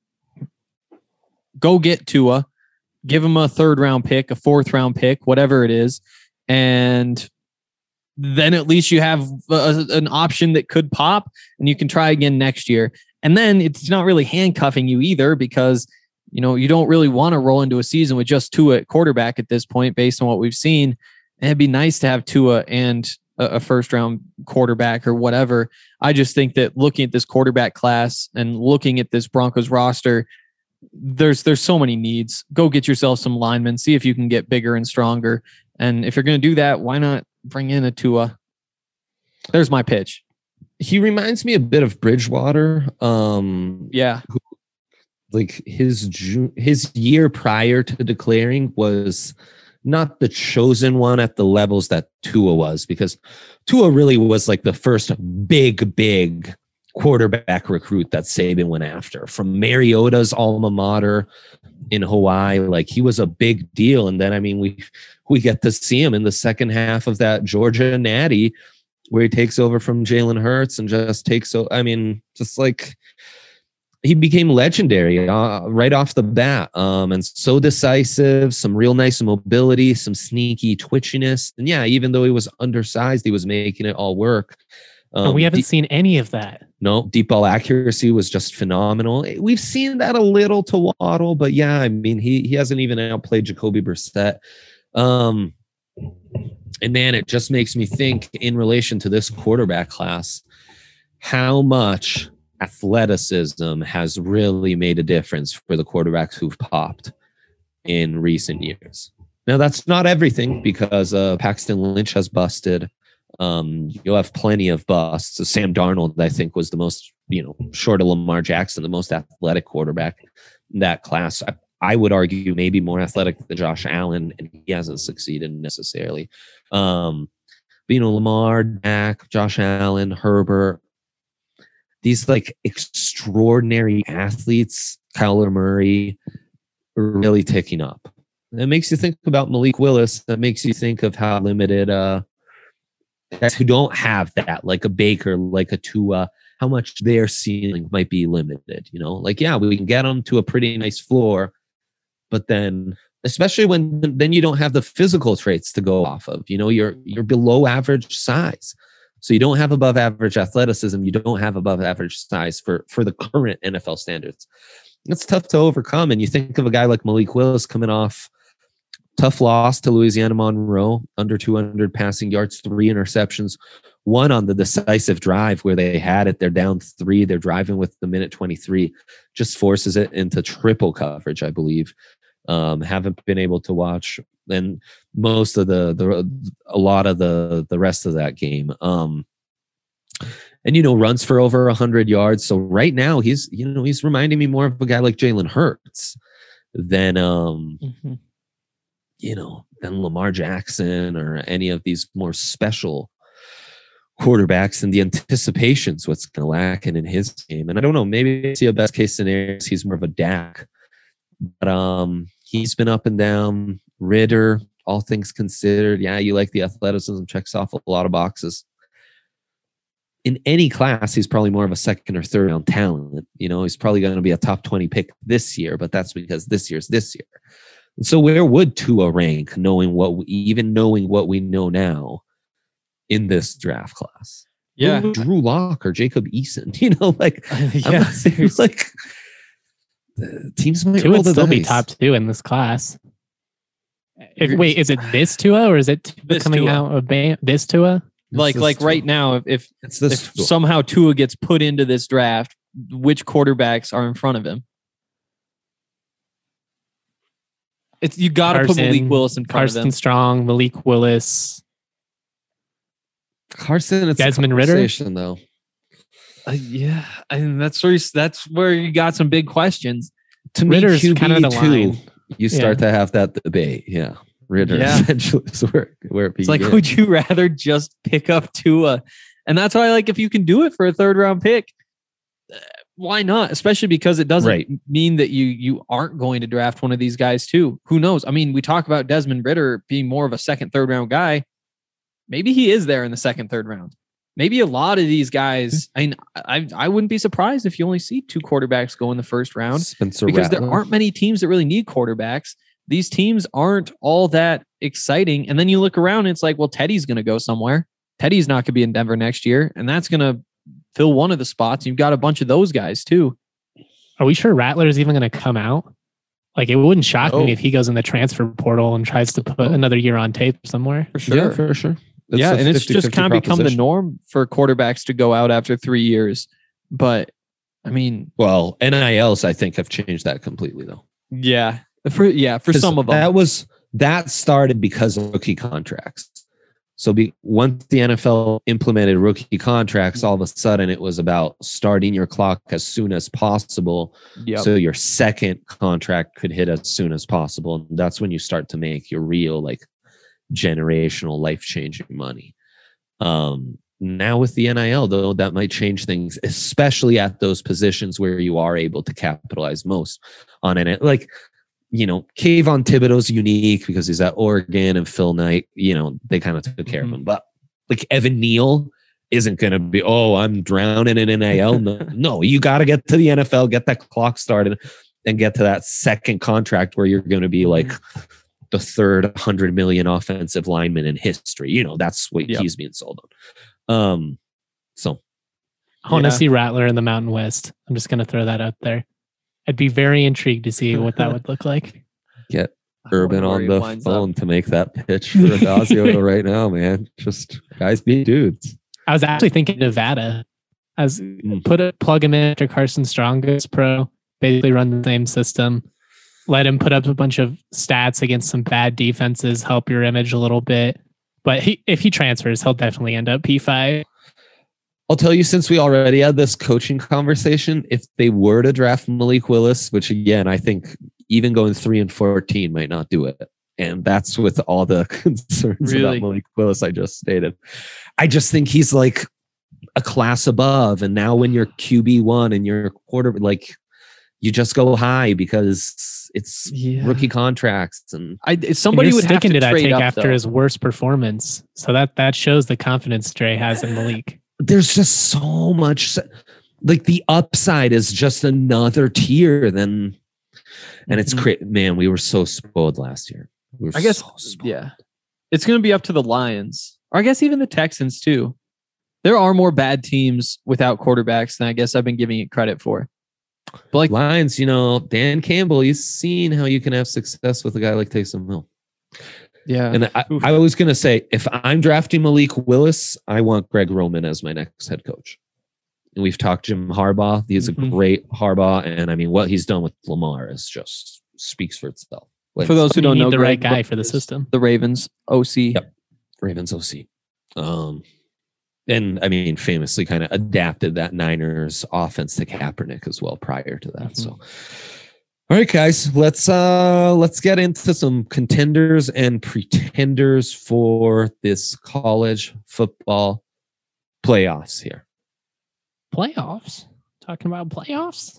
go get Tua, give him a third round pick, a fourth round pick, whatever it is. And then at least you have a, an option that could pop and you can try again next year. And then it's not really handcuffing you either because, you know, you don't really want to roll into a season with just Tua at quarterback at this point, based on what we've seen. And it'd be nice to have Tua and a, a first round quarterback or whatever. I just think that looking at this quarterback class and looking at this Broncos roster, there's, there's so many needs. Go get yourself some linemen, see if you can get bigger and stronger. And if you're going to do that, why not bring in a Tua? There's my pitch. He reminds me a bit of Bridgewater. Um, yeah. Who, like his, Ju- his year prior to declaring was not the chosen one at the levels that Tua was, because Tua really was like the first big, big quarterback recruit that Saban went after from Mariota's alma mater in Hawaii. Like he was a big deal. And then, I mean, we, we get to see him in the second half of that Georgia Natty where he takes over from Jalen Hurts and just takes, so I mean, just like he became legendary uh, right off the bat, um, and so decisive, some real nice mobility, some sneaky twitchiness. And yeah, even though he was undersized, he was making it all work. Um, we haven't deep, seen any of that. No, deep ball accuracy was just phenomenal. We've seen that a little to Waddle, but yeah, I mean, he he hasn't even outplayed Jacoby Brissett. Um, and man, it just makes me think in relation to this quarterback class, how much athleticism has really made a difference for the quarterbacks who've popped in recent years. Now, that's not everything because uh, Paxton Lynch has busted. Um, you'll have plenty of busts. Sam Darnold, I think, was the most, you know, short of Lamar Jackson, the most athletic quarterback in that class. I, I would argue maybe more athletic than Josh Allen, and he hasn't succeeded necessarily. Um, but, you know, Lamar, Dak, Josh Allen, Herbert, these like extraordinary athletes, Kyler Murray, are really ticking up. It makes you think about Malik Willis. That makes you think of how limited uh, guys who don't have that, like a Baker, like a Tua, how much their ceiling might be limited. You know, like, yeah, we can get them to a pretty nice floor, but then, especially when then you don't have the physical traits to go off of. You know, you're you're below average size. So you don't have above average athleticism. You don't have above average size for, for the current N F L standards. It's tough to overcome. And you think of a guy like Malik Willis coming off tough loss to Louisiana Monroe, under two hundred passing yards, three interceptions, one on the decisive drive where they had it. They're down three. They're driving with the minute twenty-three, just forces it into triple coverage, I believe. Um, haven't been able to watch and most of the, the a lot of the the rest of that game. Um, and you know, runs for over a hundred yards. So right now he's you know he's reminding me more of a guy like Jalen Hurts than um, mm-hmm. you know than Lamar Jackson or any of these more special quarterbacks. And the anticipation's what's kind of lacking in his game. And I don't know, maybe I see a best case scenario. He's more of a Dak. But um, he's been up and down. Ritter, all things considered, yeah, you like the athleticism, checks off a lot of boxes. In any class, he's probably more of a second or third round talent. You know, he's probably going to be a top twenty pick this year, but that's because this year's this year. And so where would Tua rank, knowing what we, even knowing what we know now in this draft class? Yeah, Drew Lock or Jacob Eason. You know, like yeah, seriously. Like. The teams might Tua roll would the still dice. be top two in this class. If, wait, is it this Tua or is it Tua This coming Tua. out of Bam, this Tua? like this like Tua. right now, if if, It's this if Tua. somehow Tua gets put into this draft, which quarterbacks are in front of him? It's you got to put Carson, Malik Willis in front Carson of him. Strong, Malik Willis. Carson, it's Desmond a Ridder? conversation, though. Uh, yeah, I mean that's where you, that's where you got some big questions. To me, Ritter's Q B kind of the two, line. you start to have that debate. Yeah. Ritter Yeah. essentially is where, where it It's like, begins. would you rather just pick up Tua? And that's why, like, if you can do it for a third round pick, uh, why not? Especially because it doesn't Right. mean that you you aren't going to draft one of these guys too. Who knows? I mean, we talk about Desmond Ridder being more of a second, third round guy. Maybe he is there in the second, third round. Maybe a lot of these guys. I mean, I I wouldn't be surprised if you only see two quarterbacks go in the first round. Spencer Because there Rattler. aren't many teams that really need quarterbacks. These teams aren't all that exciting. And then you look around and it's like, well, Teddy's going to go somewhere. Teddy's not going to be in Denver next year. And that's going to fill one of the spots. You've got a bunch of those guys too. Are we sure Rattler is even going to come out? Like, it wouldn't shock Oh. me if he goes in the transfer portal and tries to put another year on tape somewhere. For sure. Yeah, for sure. It's yeah. a And it's fifty just fifty kind of become the proposition. norm for quarterbacks to go out after three years. But I mean, Well, N I Ls, I think, have changed that completely, though. yeah, for, yeah, for 'Cause some of them. that was that started because of rookie contracts. So be, once the N F L implemented rookie contracts, all of a sudden it was about starting your clock as soon as possible. Yep. So your second contract could hit as soon as possible. And that's when you start to make your real, like, generational, life-changing money. Um, now with the N I L, though, that might change things, especially at those positions where you are able to capitalize most on it. Like, you know, Kayvon Thibodeau's unique because he's at Oregon, and Phil Knight, you know, they kind of took care Mhm. of him. But like Evan Neal isn't going to be, oh, I'm drowning in N I L. No, no, you got to get to the N F L, get that clock started, and get to that second contract where you're going to be like the third one hundred million offensive lineman in history. You know, that's what Yep. he's being sold on. Um, so I want to Yeah. see Rattler in the Mountain West. I'm just going to throw that out there. I'd be very intrigued to see what that would look like. get I wonder Urban where on he the winds up. phone to make that pitch for Adazio right now, man. Just guys be dudes. I was actually thinking Nevada. I was Mm. put a plug him in after Carson Strong goes pro. Basically run the same system. Let him put up a bunch of stats against some bad defenses. Help your image a little bit. But he, if he transfers, he'll definitely end up P five. I'll tell you, since we already had this coaching conversation, if they were to draft Malik Willis, which again, I think even going three and fourteen might not do it. And that's with all the concerns Really? about Malik Willis I just stated. I just think he's like a class above. And now when you're Q B one and you're quarter, like you just go high because it's Yeah. rookie contracts. And I, And somebody you're would have sticking to, to that trade take up, after though. his worst performance. So that that shows the confidence Dre has in Malik. there's just so much, like the upside is just another tier than, and it's Mhm. great, man. We were so spoiled last year. We were I guess, so spoiled. yeah. It's going to be up to the Lions, or I guess even the Texans too. There are more bad teams without quarterbacks than I guess I've been giving it credit for. But like, Lions, you know, Dan Campbell, he's seen how you can have success with a guy like Taysom Hill. Yeah. And I, I was going to say, if I'm drafting Malik Willis, I want Greg Roman as my next head coach. And we've talked Jim Harbaugh. He's Mhm. a great Harbaugh. And I mean, what he's done with Lamar is just speaks for itself. Like, For those who You don't need know, the Greg right guy Roman for the is system. The Ravens O C. Yep. Ravens O C. Um, and I mean, famously kind of adapted that Niners offense to Kaepernick as well prior to that. Mhm. So, all right, guys, let's uh let's get into some contenders and pretenders for this college football playoffs here. Playoffs? Talking about playoffs?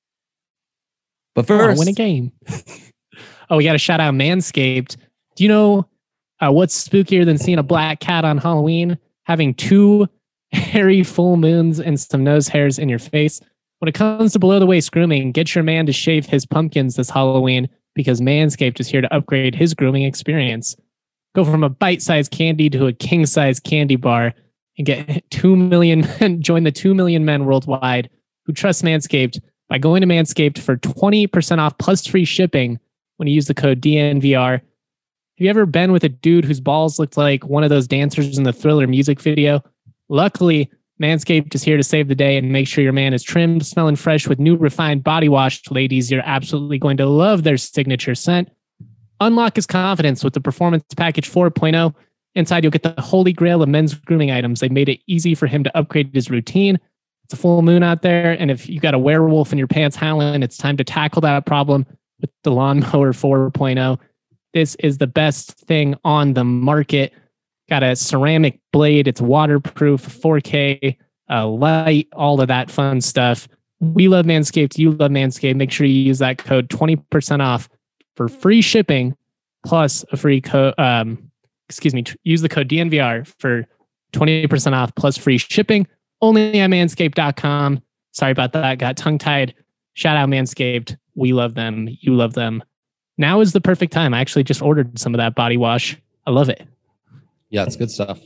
But I want first, to win a game. Oh, we got to shout out Manscaped. Do you know uh, what's spookier than seeing a black cat on Halloween? Having two hairy full moons and some nose hairs in your face. When it comes to below the waist grooming, get your man to shave his pumpkins this Halloween because Manscaped is here to upgrade his grooming experience. Go from a bite-sized candy to a king-sized candy bar and get two million men, join the two million men worldwide who trust Manscaped by going to Manscaped for twenty percent off plus free shipping when you use the code D N V R. Have you ever been with a dude whose balls looked like one of those dancers in the Thriller music video? Luckily, Manscaped is here to save the day and make sure your man is trimmed, smelling fresh with new refined body wash. Ladies, you're absolutely going to love their signature scent. Unlock his confidence with the Performance Package four point oh. Inside, you'll get the holy grail of men's grooming items. They made it easy for him to upgrade his routine. It's a full moon out there, and if you got a werewolf in your pants howling, it's time to tackle that problem with the Lawnmower four point oh. This is the best thing on the market. Got a ceramic blade. It's waterproof, four K, uh, light, all of that fun stuff. We love Manscaped. You love Manscaped. Make sure you use that code twenty percent off for free shipping plus a free code. Um, excuse me. Tr- use the code D N V R for twenty percent off plus free shipping. Only at manscaped dot com. Sorry about that. Got tongue tied. Shout out Manscaped. We love them. You love them. Now is the perfect time. I actually just ordered some of that body wash. I love it. yeah, it's good stuff.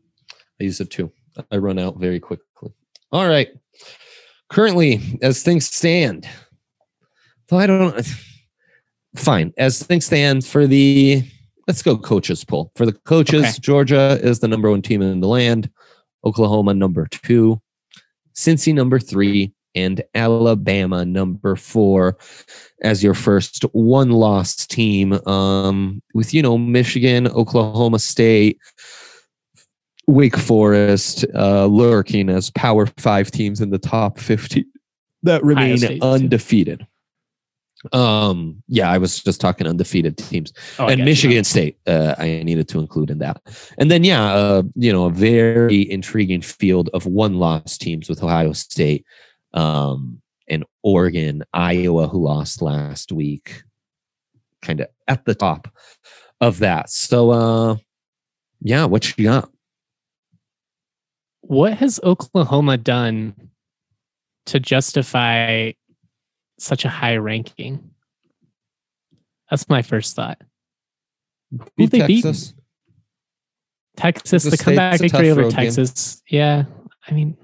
I use it too. I run out very quickly. All right. Currently, as things stand, so I don't. Fine. As things stand for the, let's go coaches poll. For the coaches, Okay. Georgia is the number one team in the land. Oklahoma number two, Cincy number three, and Alabama number four as your first one-loss team. Um, with you know Michigan, Oklahoma State, Wake Forest uh, lurking as Power Five teams in the top fifty that remain State, too. undefeated. Um, yeah, I was just talking undefeated teams. Oh, I and got you. Michigan State, uh, I needed to include in that. And then, yeah, uh, you know, a very intriguing field of one-loss teams with Ohio State, um, and Oregon, Iowa, who lost last week, kind of at the top of that. So, uh, yeah, what you got? What has Oklahoma done to justify such a high ranking? That's my first thought. Who Beat they beat? Texas. Texas, Texas the comeback State's a victory tough over road game. Texas. Yeah, I mean,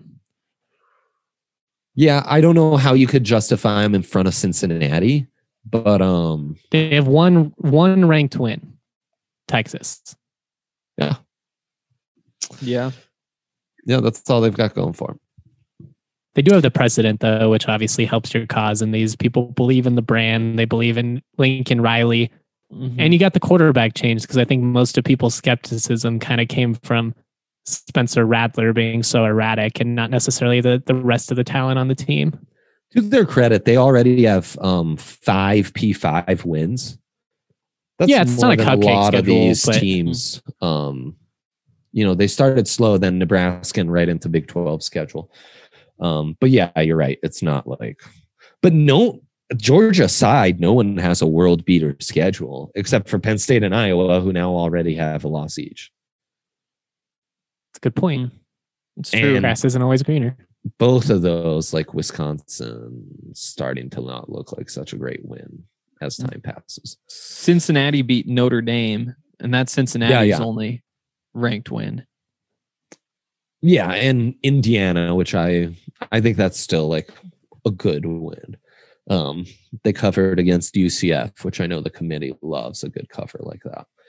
Yeah, I don't know how you could justify them in front of Cincinnati, but um, they have one one ranked win. Texas. yeah, Yeah. yeah, that's all they've got going for 'em. They do have the president though, which obviously helps your cause. And these people believe in the brand. They believe in Lincoln Riley. Mhm. And you got the quarterback change because I think most of people's skepticism kind of came from Spencer Rattler being so erratic and not necessarily the, the rest of the talent on the team. To their credit, they already have um five P five wins. That's Yeah, it's more not a than cupcake lot of schedule, these but- teams. Um, you know, they started slow, then Nebraska and right into Big twelve schedule. Um, but yeah, you're right. It's not like, but no, Georgia aside, no one has a world beater schedule except for Penn State and Iowa, who now already have a loss each. It's a good point. It's true. And- Grass isn't always greener. Both of those, like Wisconsin, starting to not look like such a great win as time passes. Cincinnati beat Notre Dame, and that's Cincinnati's Yeah, yeah. only ranked win. Yeah, and Indiana, which I I think that's still like a good win. Um, they covered against U C F, which I know the committee loves a good cover like that.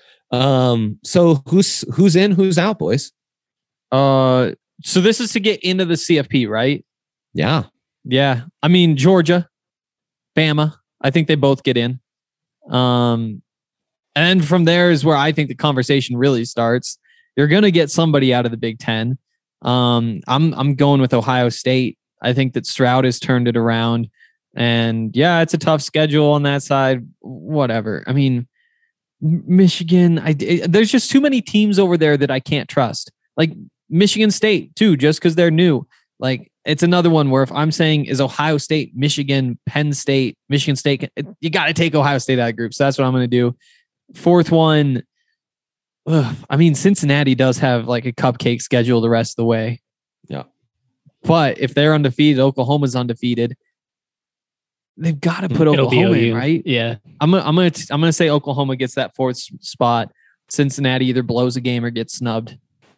Um, so who's who's in, who's out, boys? Uh, so this is to get into the C F P, right? Yeah. Yeah. I mean, Georgia, Bama. I think they both get in. Um, and from there is where I think the conversation really starts. You're going to get somebody out of the Big Ten. Um, I'm I'm going with Ohio State. I think that Stroud has turned it around. And yeah, it's a tough schedule on that side. Whatever. I mean, Michigan, I, it, there's just too many teams over there that I can't trust. Like Michigan State, too, just because they're new. Like, it's another one where if I'm saying is Ohio State, Michigan, Penn State, Michigan State, it, you got to take Ohio State out of group. So that's what I'm going to do. Fourth one, ugh, I mean, Cincinnati does have like a cupcake schedule the rest of the way. Yeah. But if they're undefeated, Oklahoma's undefeated. They've got to put It'll Oklahoma be in, right? Yeah. I'm gonna, I'm gonna, I'm gonna say Oklahoma gets that fourth spot. Cincinnati either blows a game or gets snubbed.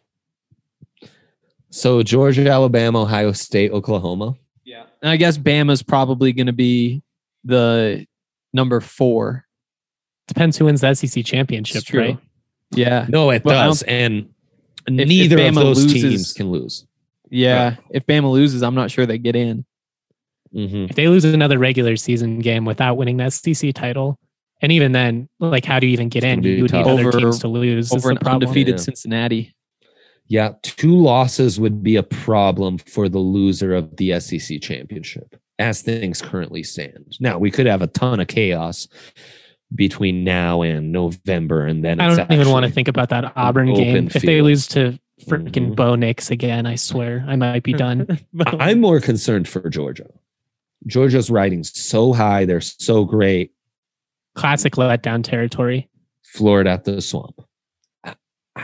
So Georgia, Alabama, Ohio State, Oklahoma. Yeah, and I guess Bama's probably going to be the number four. Depends who wins the S E C championship, right? Yeah. No, it Well, I does, and if neither of Bama those loses- teams can lose. Yeah. Right. If Bama loses, I'm not sure they get in. Mm-hmm. If they lose another regular season game without winning that S E C title, and even then, like, how do you even get It's in? gonna be You would need tough. other Over- teams to lose. is Over the an problem. undefeated Yeah. Cincinnati. Yeah, two losses would be a problem for the loser of the S E C championship, as things currently stand. Now, we could have a ton of chaos between now and November, and then I it's don't even want to actually- think about that Auburn open game. If they field. lose to freaking Mhm. Bo Nix again, I swear I might be done. I'm more concerned for Georgia. Georgia's riding so high; they're so great. Classic letdown territory. Florida at the Swamp. I-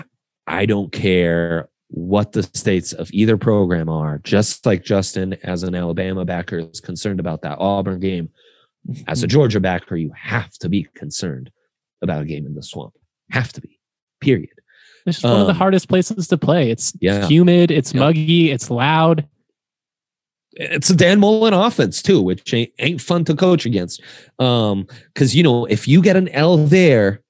I don't care what the states of either program are, just like Justin, as an Alabama backer, is concerned about that Auburn game. As a Georgia backer, you have to be concerned about a game in the Swamp. Have to be, period. It's just one of the Um, hardest places to play. It's Yeah. humid, it's Yeah. muggy, it's loud. It's a Dan Mullen offense too, which ain't, ain't fun to coach against. Um, because you know, if you get an L there,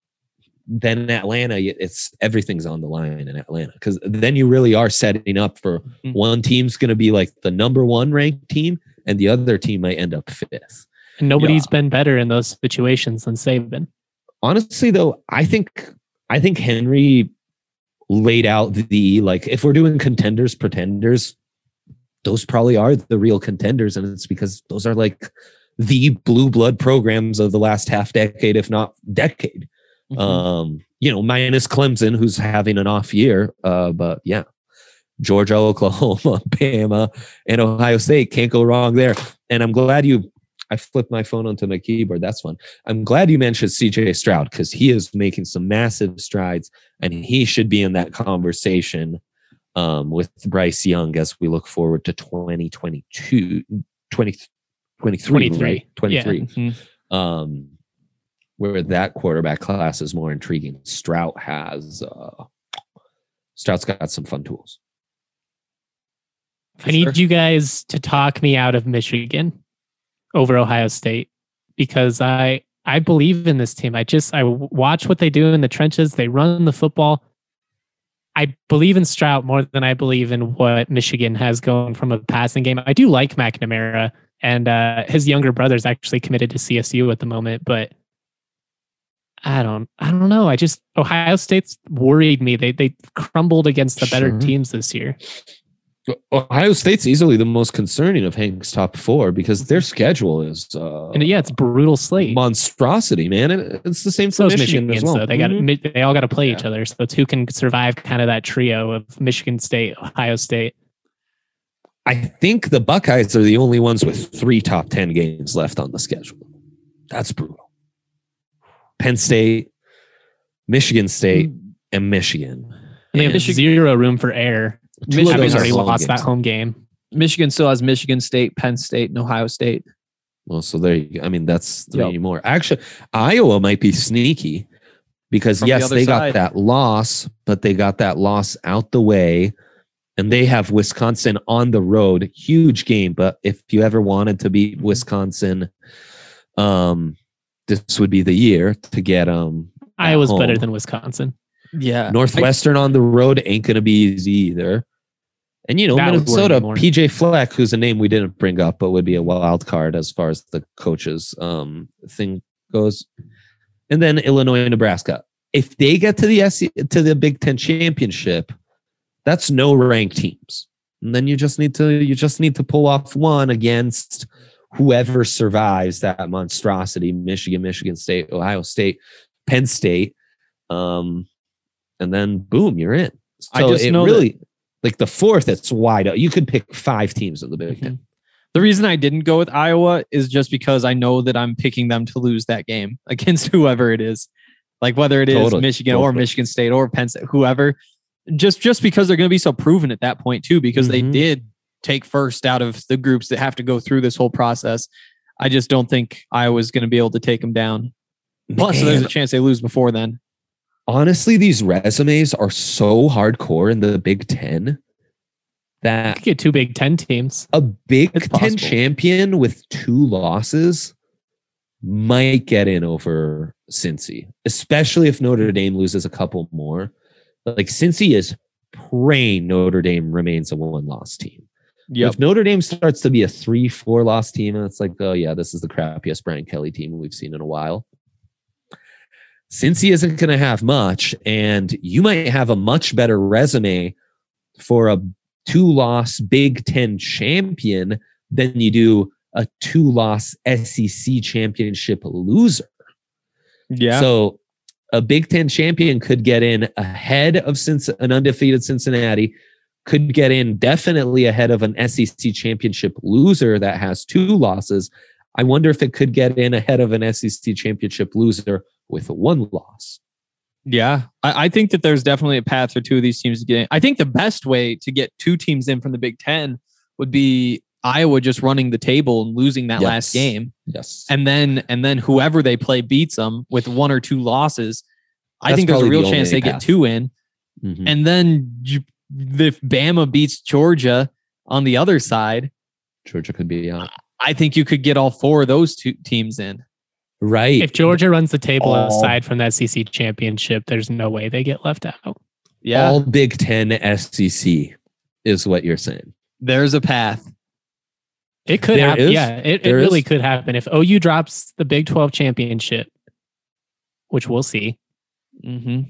then in Atlanta, it's everything's on the line in Atlanta. Because then you really are setting up for Mhm. one team's going to be like the number one ranked team, and the other team might end up fifth. And nobody's been better in those situations than Saban. Honestly, though, I think I think Henry laid out the like if we're doing contenders, pretenders, those probably are the real contenders, and it's because those are like the blue blood programs of the last half decade, if not decade. Mhm. Um, you know, minus Clemson, who's having an off year. Uh, but yeah, Georgia, Oklahoma, Bama, and Ohio State can't go wrong there. And I'm glad you. I flipped my phone onto my keyboard. That's fun. I'm glad you mentioned C J Stroud because he is making some massive strides, and he should be in that conversation um, with Bryce Young as we look forward to twenty twenty-two, twenty twenty-three, twenty-three. right? twenty-three. Mhm. Um, where that quarterback class is more intriguing. Stroud has uh, Stroud's got some fun tools. I need you guys to talk me out of Michigan over Ohio State because I I believe in this team. I just I watch what they do in the trenches. They run the football. I believe in Stroud more than I believe in what Michigan has going from a passing game. I do like McNamara, and uh, his younger brother's actually committed to C S U at the moment, but I don't I don't know. I just Ohio State's worried me. They they crumbled against the better Sure. teams this year. Ohio State's easily the most concerning of Hank's top four because their schedule is uh, And yeah, it's a brutal slate. monstrosity, man. And it's the same So for is Michigan, Michigan, as well. so they got Mhm. they all got to play each Yeah. other. So it's who can survive kind of that trio of Michigan State, Ohio State. I think the Buckeyes are the only ones with three top ten games left on the schedule. That's brutal. Penn State, Michigan State, and Michigan. And they have And zero room for error. two of Having those are already home lost games. that home game. Michigan still has Michigan State, Penn State, and Ohio State. Well, so there you go. I mean, that's three Yep. more. Actually, Iowa might be sneaky because, From the yes, other they side. got that loss, but they got that loss out the way. And they have Wisconsin on the road. Huge game. But if you ever wanted to beat Wisconsin, um, this would be the year to get um Iowa's home. better than Wisconsin. Yeah. Northwestern on the road ain't going to be easy either. And, you know, That would worry me Minnesota, more. P J Fleck, who's a name we didn't bring up, but would be a wild card as far as the coaches um, thing goes. And then Illinois and Nebraska. If they get to the S E C, to the Big Ten championship, that's no ranked teams. And then you just need to you just need to pull off one against whoever survives that monstrosity: Michigan, Michigan State, Ohio State, Penn State, um, and then boom, you're in. So I just it know really. that- Like the fourth, it's wide open. You could pick five teams in the Big Ten. The reason I didn't go with Iowa is just because I know that I'm picking them to lose that game against whoever it is. Like whether it is Totally. Michigan or Totally. Michigan State or Penn State, whoever. Just just because they're going to be so proven at that point too, because they Mhm. did take first out of the groups that have to go through this whole process. I just don't think Iowa's going to be able to take them down. Plus, Man, there's a chance they lose before then. honestly, these resumes are so hardcore in the Big Ten You that could get two Big Ten teams. a Big It's Ten possible. champion with two losses might get in over Cincy, especially if Notre Dame loses a couple more. Like Cincy is praying Notre Dame remains a one-loss team. If Notre Dame starts to be a three, four-loss team, and it's like, oh yeah, this is the crappiest Brian Kelly team we've seen in a while. Cincy isn't going to have much, and you might have a much better resume for a two-loss Big Ten champion than you do a two-loss S E C championship loser. Yeah. So a Big Ten champion could get in ahead of Cinc- an undefeated Cincinnati, could get in definitely ahead of an S E C championship loser that has two losses. I wonder if it could get in ahead of an S E C championship loser with one loss. Yeah, I, I think that there's definitely a path for two of these teams to get in. I think the best way to get two teams in from the Big Ten would be Iowa just running the table and losing that Yes. last game, Yes. and then and then whoever they play beats them with one or two losses. I That's think there's a probably real the chance only they get path. two in, Mhm. and then you, if Bama beats Georgia on the other side, Georgia could be out. I think you could get all four of those two teams in. Right. If Georgia runs the table All- aside from the S E C championship, there's no way they get left out. Yeah, All Big Ten S E C is what you're saying. there's a path. It could There happen. is? Yeah, it, it There really is? could happen if O U drops the Big twelve championship, which we'll see. Mm-hmm.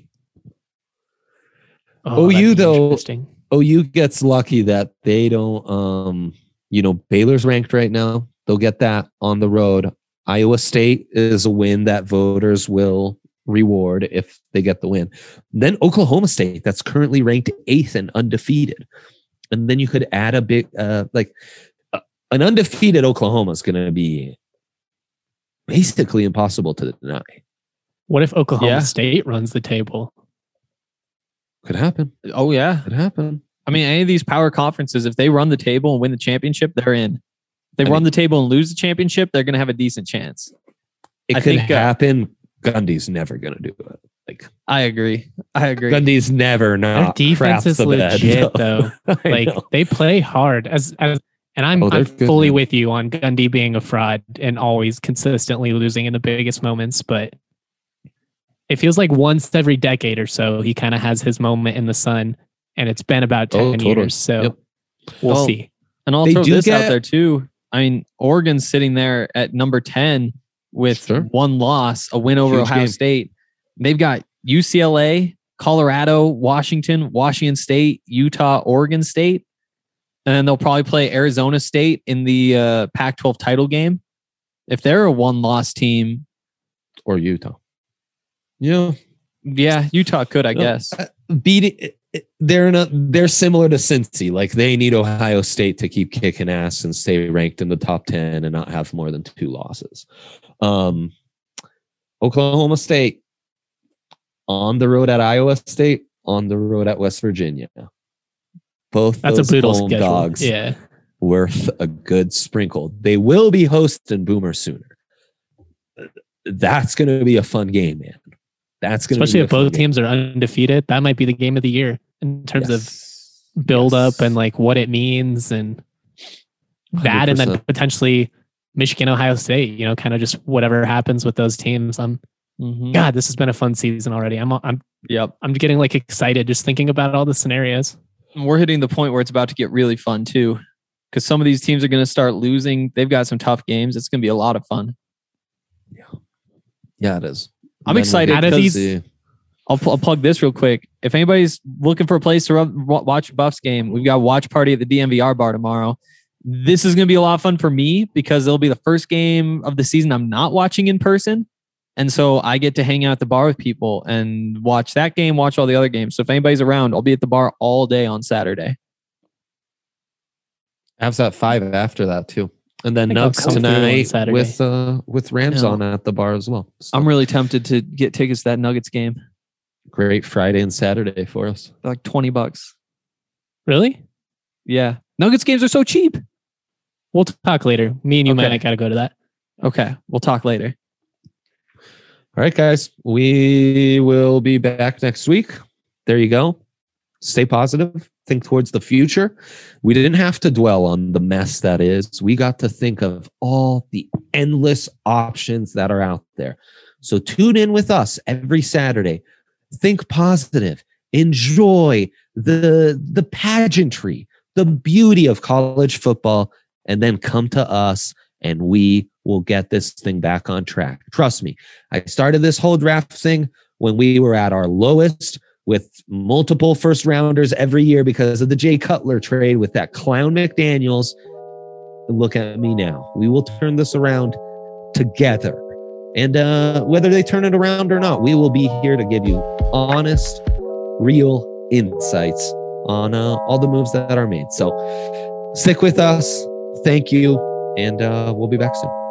Oh, O U, that'd be though, interesting. O U gets lucky that they don't, um, you know, Baylor's ranked right now. They'll get that on the road. Iowa State is a win that voters will reward if they get the win. Then Oklahoma State, that's currently ranked eighth and undefeated. And then you could add a big, uh, like uh, an undefeated Oklahoma is going to be basically impossible to deny. What if Oklahoma Yeah. State runs the table? Could happen. Oh yeah, Could happen. I mean, any of these power conferences, if they run the table and win the championship, they're in. If they I run mean- the table and lose the championship, they're going to have a decent chance. It I could think, uh, happen. Gundy's never going to do it. Like I agree. I agree. Gundy's never Their not. defense craps is the bed, legit, though. I Like know. they play hard as as, and I'm, Oh, they're I'm good, fully man. with you on Gundy being a fraud and always consistently losing in the biggest moments, but it feels like once every decade or so he kind of has his moment in the sun, and it's been about ten Oh, totally. years. So Yep. we'll Well, see. And I'll They throw do this get- out there too. I mean, Oregon's sitting there at number ten with Sure. one loss, a win over Huge Ohio game. State. They've got U C L A, Colorado, Washington, Washington State, Utah, Oregon State. And then they'll probably play Arizona State in the uh, Pac twelve title game. If they're a one-loss team, Or Utah. Yeah. yeah, Utah could, I No, guess. uh, Beating they're in a, they're similar to Cincy. Like they need Ohio State to keep kicking ass and stay ranked in the top ten and not have more than two losses. Um, Oklahoma State on the road at Iowa State, on the road at West Virginia. Both That's those a brutal home schedule. dogs Yeah. worth a good sprinkle. They will be hosting Boomer Sooner. That's going to be a fun game, man. That's going to Especially be a if fun both game. teams are undefeated. That might be the game of the year in terms of Yes. build Yes. up and like what it means and that, and then one hundred percent. potentially Michigan, Ohio State, you know, kind of just whatever happens with those teams. I'm Mhm. God, this has been a fun season already. I'm I'm Yep. I'm getting like excited just thinking about all the scenarios. We're hitting the point where it's about to get really fun too, because some of these teams are going to start losing. They've got some tough games. It's going to be a lot of fun. Yeah, it is. I'm Then excited Out of because these- I'll, pl- I'll plug this real quick. If anybody's looking for a place to run, wa- watch Buffs game, we've got a watch party at the D M V R bar tomorrow. This is going to be a lot of fun for me because it'll be the first game of the season I'm not watching in person. And so I get to hang out at the bar with people and watch that game, watch all the other games. So if anybody's around, I'll be at the bar all day on Saturday. Avs at five after that too, and then I think I'll Nugs come through on tonight Saturday. with uh with Rams I know. on at the bar as well. So I'm really tempted to get tickets to that Nuggets game. great Friday and Saturday for us. They're like twenty bucks. Really? Yeah. Nuggets games are so cheap. We'll talk later. Me and you Okay. might gotta go to that. Okay. We'll talk later. All right, guys, we will be back next week. There you go. Stay positive. Think towards the future. We didn't have to dwell on the mess that is. We got to think of all the endless options that are out there. So tune in with us every Saturday. Think positive. Enjoy the, the pageantry, the beauty of college football, and then come to us and we will get this thing back on track. Trust me, I started this whole draft thing when we were at our lowest with multiple first rounders every year because of the Jay Cutler trade with that clown McDaniels. And look at me now. We will turn this around together. And uh, whether they turn it around or not, we will be here to give you honest, real insights on uh, all the moves that are made. So stick with us. Thank you. And uh, we'll be back soon.